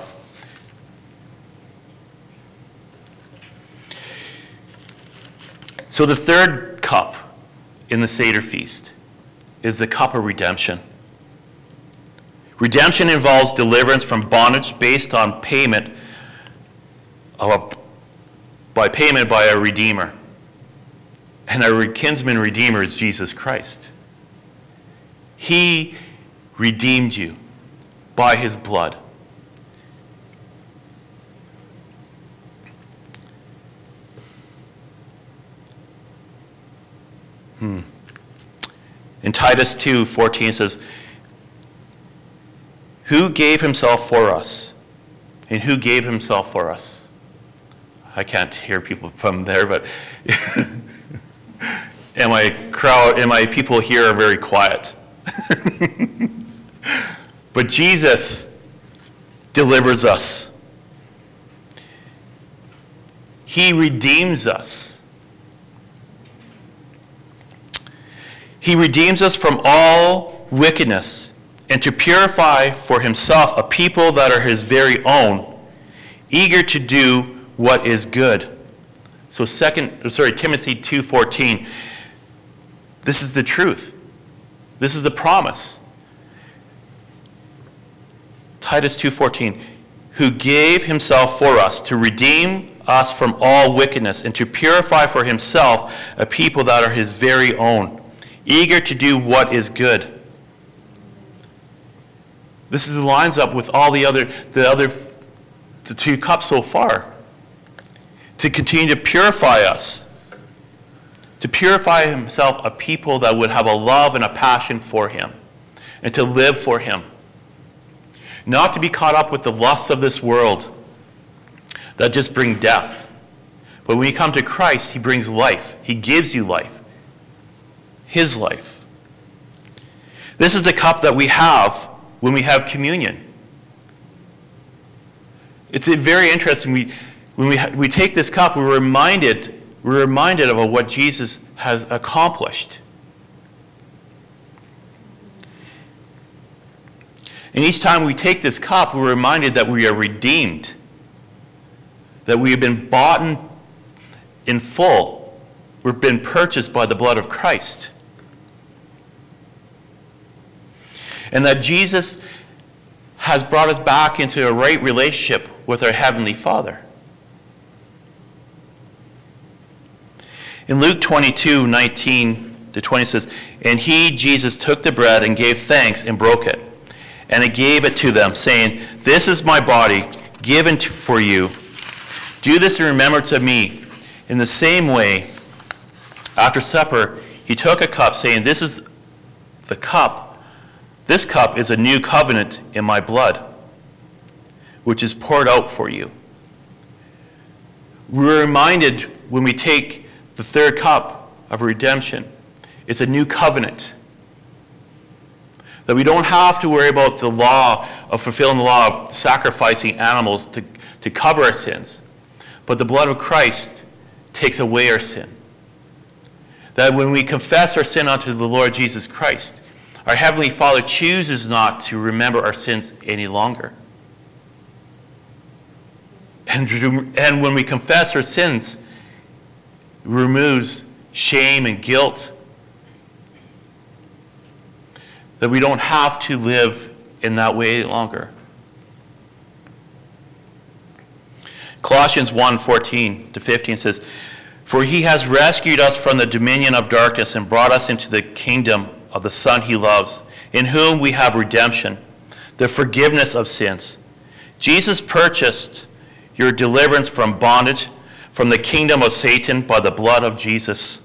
So the third cup in the Seder feast is the cup of redemption. Redemption involves deliverance from bondage based on payment of a, by payment by a redeemer. And our kinsman redeemer is Jesus Christ. He redeemed you by his blood. Hmm. In Titus two fourteen it says, who gave himself for us? And who gave himself for us? I can't hear people from there, but and my crowd and my people here are very quiet. But Jesus delivers us. He redeems us. He redeems us from all wickedness, and to purify for himself a people that are his very own, eager to do what is good. So second, sorry, Timothy two fourteen. This is the truth. This is the promise. Titus two fourteen, who gave himself for us to redeem us from all wickedness and to purify for himself a people that are his very own, eager to do what is good. This is lines up with all the other, the other, the two cups so far. To continue to purify us. To purify himself a people that would have a love and a passion for him. And to live for him. Not to be caught up with the lusts of this world that just bring death. But when you come to Christ, he brings life. He gives you life. His life. This is the cup that we have when we have communion. It's very interesting. We, when we, we take this cup, we're reminded, we're reminded of what Jesus has accomplished. And each time we take this cup, we're reminded that we are redeemed. That we have been bought in, in full. We've been purchased by the blood of Christ. And that Jesus has brought us back into a right relationship with our Heavenly Father. In Luke twenty-two nineteen to twenty says, and he, Jesus, took the bread and gave thanks and broke it. And he gave it to them, saying, this is my body given to, for you. Do this in remembrance of me. In the same way, after supper, he took a cup, saying, this is the cup. This cup is a new covenant in my blood, which is poured out for you. We're reminded when we take the third cup of redemption, it's a new covenant. That we don't have to worry about the law of fulfilling the law of sacrificing animals to, to cover our sins. But the blood of Christ takes away our sin. That when we confess our sin unto the Lord Jesus Christ, our Heavenly Father chooses not to remember our sins any longer. And, and when we confess our sins, it removes shame and guilt. That we don't have to live in that way any longer. Colossians one fourteen to fifteen says, for he has rescued us from the dominion of darkness and brought us into the kingdom of the Son he loves, in whom we have redemption, the forgiveness of sins. Jesus purchased your deliverance from bondage, from the kingdom of Satan by the blood of Jesus.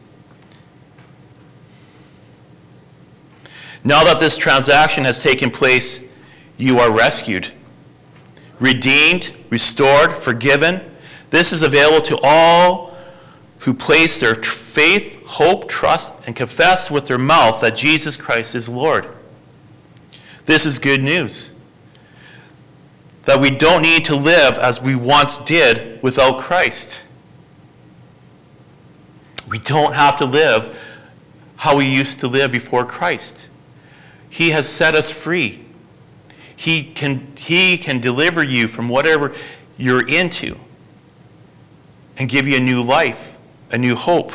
Now that this transaction has taken place, you are rescued, redeemed, restored, forgiven. This is available to all who place their faith, hope, trust, and confess with their mouth that Jesus Christ is Lord. This is good news. That we don't need to live as we once did without Christ. We don't have to live how we used to live before Christ. He has set us free. He can, he can deliver you from whatever you're into and give you a new life, a new hope.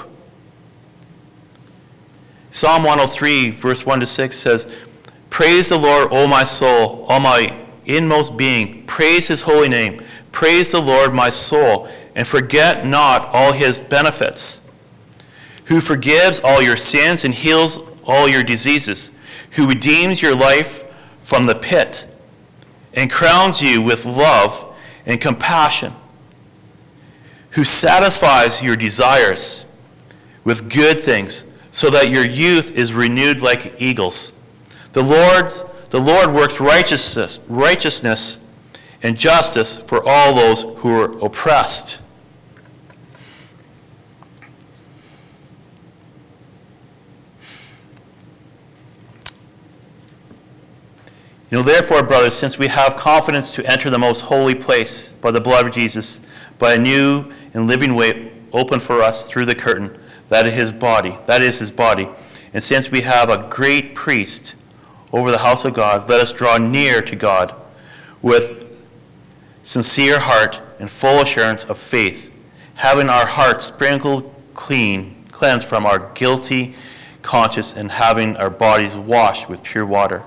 Psalm one oh three, verse one to six says, "Praise the Lord, O my soul, all my inmost being. Praise his holy name. Praise the Lord, my soul, and forget not all his benefits, who forgives all your sins and heals all your diseases, who redeems your life from the pit and crowns you with love and compassion, who satisfies your desires with good things, so that your youth is renewed like eagles. The Lord's the Lord works righteousness, righteousness and justice for all those who are oppressed." You know, therefore, brothers, since we have confidence to enter the most holy place by the blood of Jesus, by a new and living way open for us through the curtain, that is his body, that is his body, and since we have a great priest over the house of God, let us draw near to God with sincere heart and full assurance of faith, having our hearts sprinkled clean, cleansed from our guilty conscience, and having our bodies washed with pure water.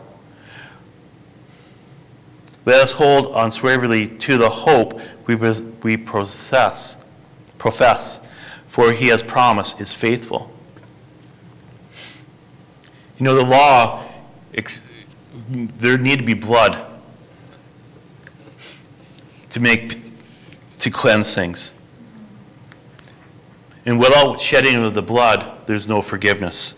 Let us hold unswervingly to the hope we, we possess, profess, for he has promised is faithful. You know, the law, there need to be blood to make, to cleanse things. And without shedding of the blood, there's no forgiveness.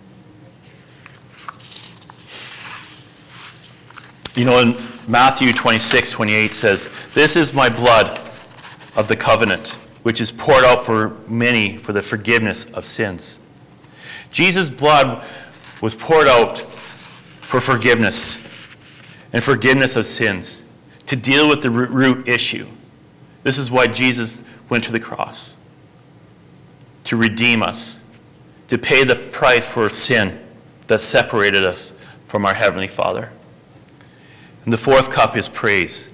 You know, in Matthew twenty-six, twenty-eight says, "This is my blood of the covenant, which is poured out for many for the forgiveness of sins." Jesus' blood was poured out for forgiveness and forgiveness of sins, to deal with the root issue. This is why Jesus went to the cross, to redeem us, to pay the price for sin that separated us from our Heavenly Father. And the fourth cup is praise.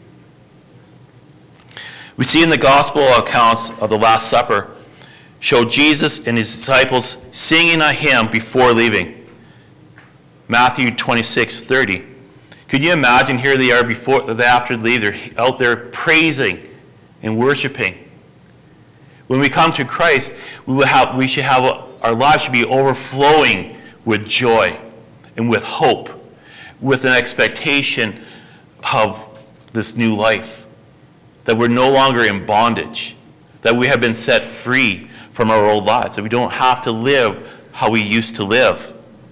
We see in the gospel accounts of the Last Supper show Jesus and his disciples singing a hymn before leaving. Matthew twenty-six, thirty. Could you imagine, here they are before, after they leave, they're out there praising and worshiping. When we come to Christ, we will have, we should have, our lives should be overflowing with joy and with hope, with an expectation of this new life, that we're no longer in bondage, that we have been set free from our old lives, that we don't have to live how we used to live.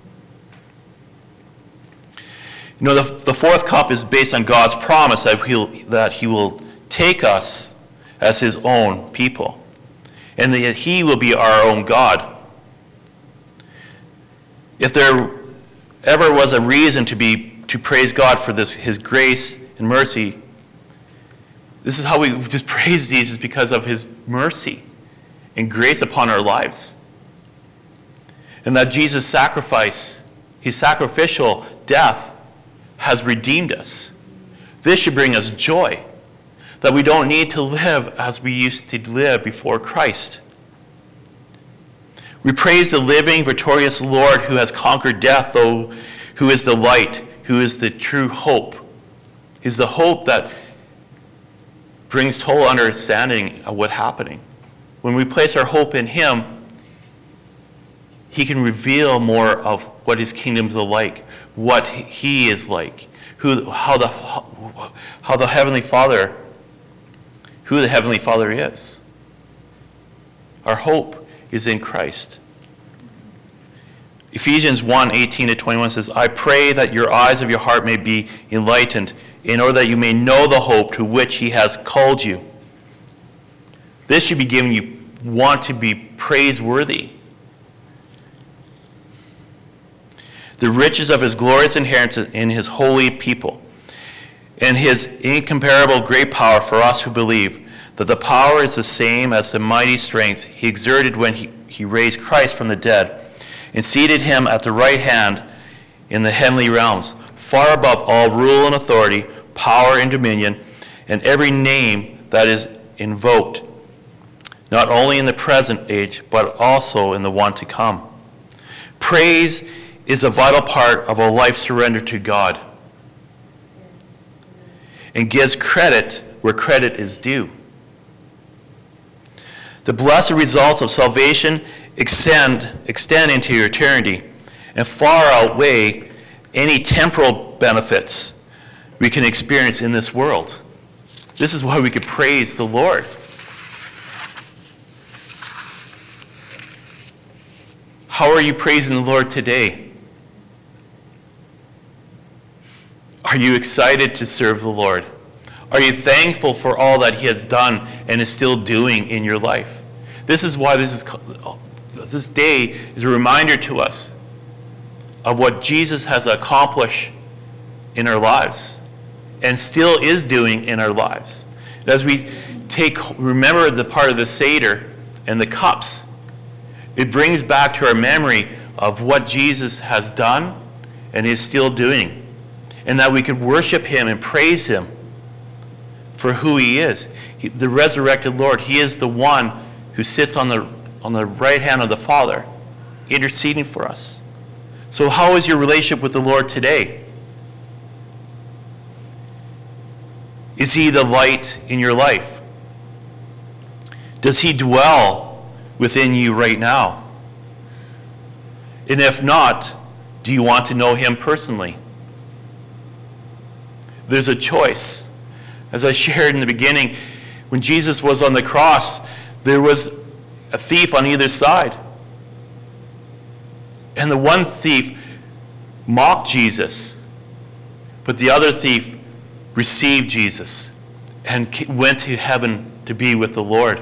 You know, the, the fourth cup is based on God's promise that, he'll, that he will take us as his own people, and that he will be our own God. If there ever was a reason to be to praise God for this, his grace and mercy, this is how we just praise Jesus, because of his mercy and grace upon our lives. And that Jesus' sacrifice, his sacrificial death, has redeemed us. This should bring us joy, that we don't need to live as we used to live before Christ. We praise the living, victorious Lord who has conquered death, though, who is the light, who is the true hope. He's the hope that brings total understanding of what's happening. When we place our hope in him, he can reveal more of what his kingdom's like, what he is like, who, how the, how the Heavenly Father, who the Heavenly Father is. Our hope is in Christ. Ephesians one, eighteen to twenty-one says, "I pray that your eyes of your heart may be enlightened, in order that you may know the hope to which he has called you." This should be giving you want to be praiseworthy. The riches of his glorious inheritance in his holy people, and his incomparable great power for us who believe, that the power is the same as the mighty strength he exerted when he, he raised Christ from the dead, and seated him at the right hand in the heavenly realms, far above all rule and authority, power and dominion, and every name that is invoked, not only in the present age, but also in the one to come. Praise is a vital part of a life surrender to God, and gives credit where credit is due. The blessed results of salvation extend, extend into eternity and far outweigh any temporal benefits we can experience in this world. This is why we could praise the Lord. How are you praising the Lord today? Are you excited to serve the Lord? Are you thankful for all that he has done and is still doing in your life? This is why this is this day is a reminder to us of what Jesus has accomplished in our lives and still is doing in our lives. As we take remember the part of the Seder and the cups, it brings back to our memory of what Jesus has done and is still doing, and that we could worship him and praise him for who he is. He, the resurrected Lord, he is the one who sits on the, on the right hand of the Father, interceding for us. So how is your relationship with the Lord today? Is he the light in your life? Does he dwell within you right now? And if not, do you want to know him personally? There's a choice. As I shared in the beginning, when Jesus was on the cross, there was a thief on either side. And the one thief mocked Jesus, but the other thief received Jesus and went to heaven to be with the Lord.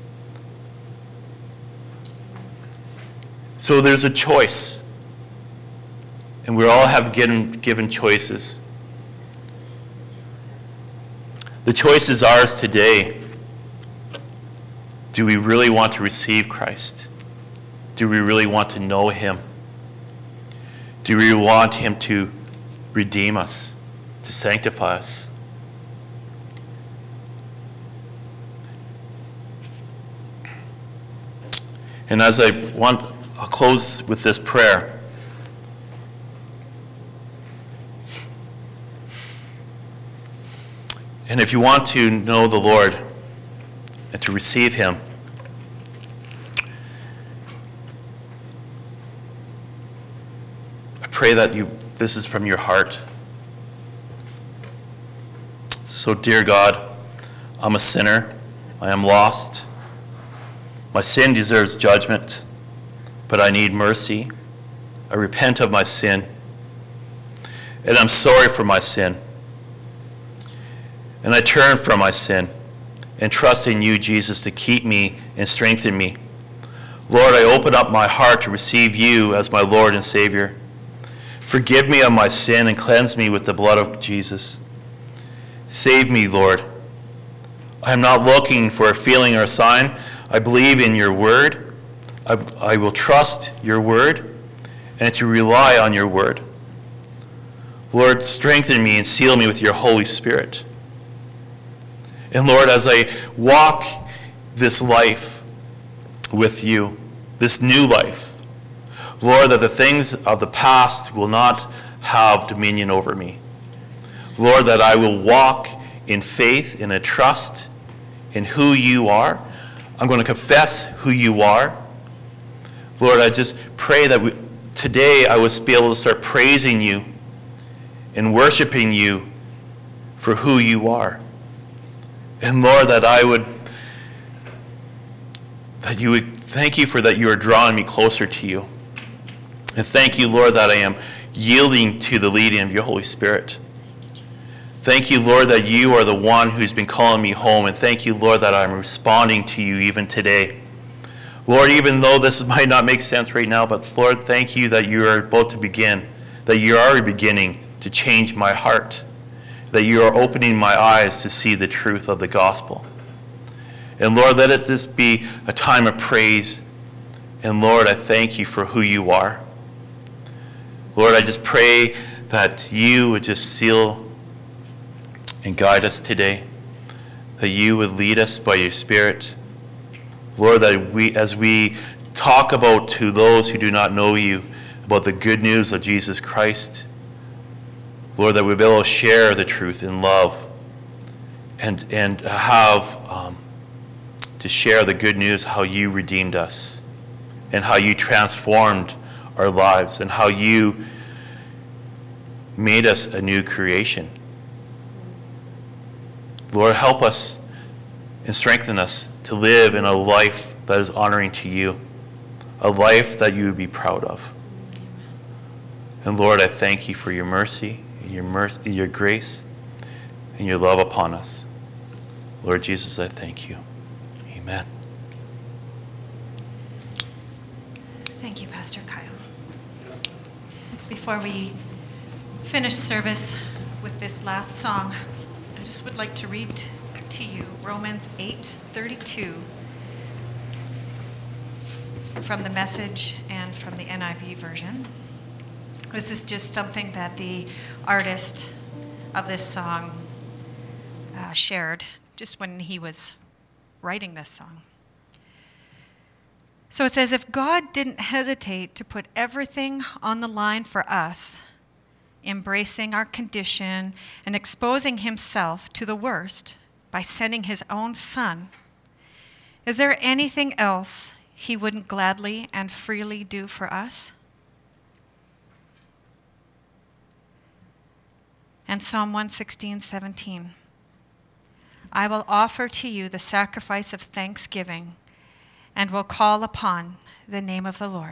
So there's a choice. And we all have given, given choices. The choice is ours today. Do we really want to receive Christ? Do we really want to know him? Do we want him to redeem us, to sanctify us? And as I want, I'll close with this prayer. And if you want to know the Lord and to receive him, I pray that you this is from your heart. So, dear God, I'm a sinner. I am lost. My sin deserves judgment, but I need mercy. I repent of my sin, and I'm sorry for my sin. And I turn from my sin and trust in you, Jesus, to keep me and strengthen me. Lord, I open up my heart to receive you as my Lord and Savior. Forgive me of my sin and cleanse me with the blood of Jesus. Save me, Lord. I am not looking for a feeling or a sign. I believe in your word. I, I will trust your word and to rely on your word. Lord, strengthen me and seal me with your Holy Spirit. And Lord, as I walk this life with you, this new life, Lord, that the things of the past will not have dominion over me. Lord, that I will walk in faith, in a trust in who you are. I'm going to confess who you are. Lord, I just pray that we, today I will be able to start praising you and worshiping you for who you are. And Lord, that I would, that you would, thank you for that you are drawing me closer to you. And thank you, Lord, that I am yielding to the leading of your Holy Spirit. Thank you, Lord, that you are the one who's been calling me home. And thank you, Lord, that I'm responding to you even today. Lord, even though this might not make sense right now, but Lord, thank you that you are about to begin, that you are beginning to change my heart, that you are opening my eyes to see the truth of the gospel. And Lord, let it this be a time of praise And Lord, I thank you for who you are. Lord, I just pray that you would just seal and guide us today, that you would lead us by your Spirit. Lord, that we, as we talk about to those who do not know you, about the good news of Jesus Christ, Lord, that we'll be able to share the truth in love and, and have, um, to share the good news, how you redeemed us and how you transformed our lives and how you made us a new creation. Lord, help us and strengthen us to live in a life that is honoring to you, a life that you would be proud of. And Lord, I thank you for your mercy, your mercy, your grace, and your love upon us. Lord Jesus, I thank you. Amen. Thank you, Pastor Kyle. Before we finish service with this last song, I just would like to read to you Romans eight thirty-two from the Message and from the N I V version. This is just something that the artist of this song uh, shared just when he was writing this song. So it says, if God didn't hesitate to put everything on the line for us, embracing our condition and exposing himself to the worst by sending his own son, is there anything else he wouldn't gladly and freely do for us? And Psalm one sixteen, seventeen. I will offer to you the sacrifice of thanksgiving and will call upon the name of the Lord.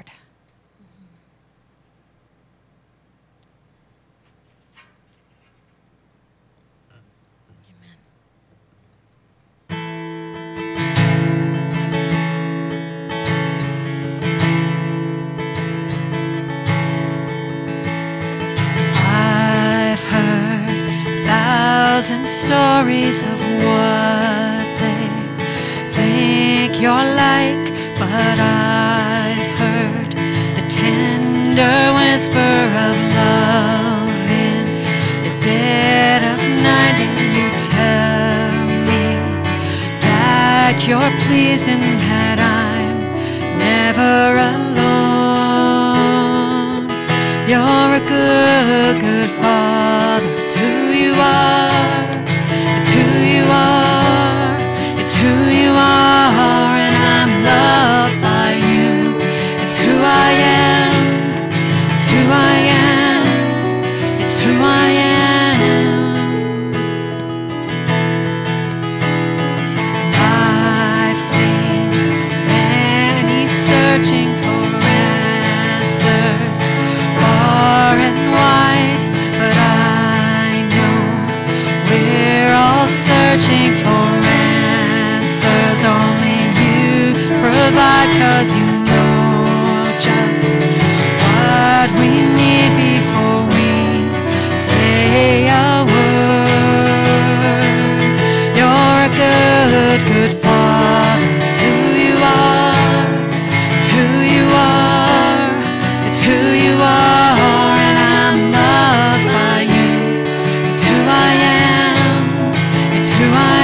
I've heard a thousand stories of what they think you're like, but I've heard the tender whisper of love in the dead of night, and you tell me that you're pleased and that I'm never alone. You're a good, good Father. It's who you are. It's who you are. It's who you are, and I'm loved by you. It's who I am. It's who I am. It's who I am. I've seen many searching for answers far and wide, but I know we're all searching for answers only you provide, 'cause you know just what we need before we say a word. You're a good, good Father. It's who you are. It's who you are. It's who you are, and I'm loved by you. It's who I am. It's who I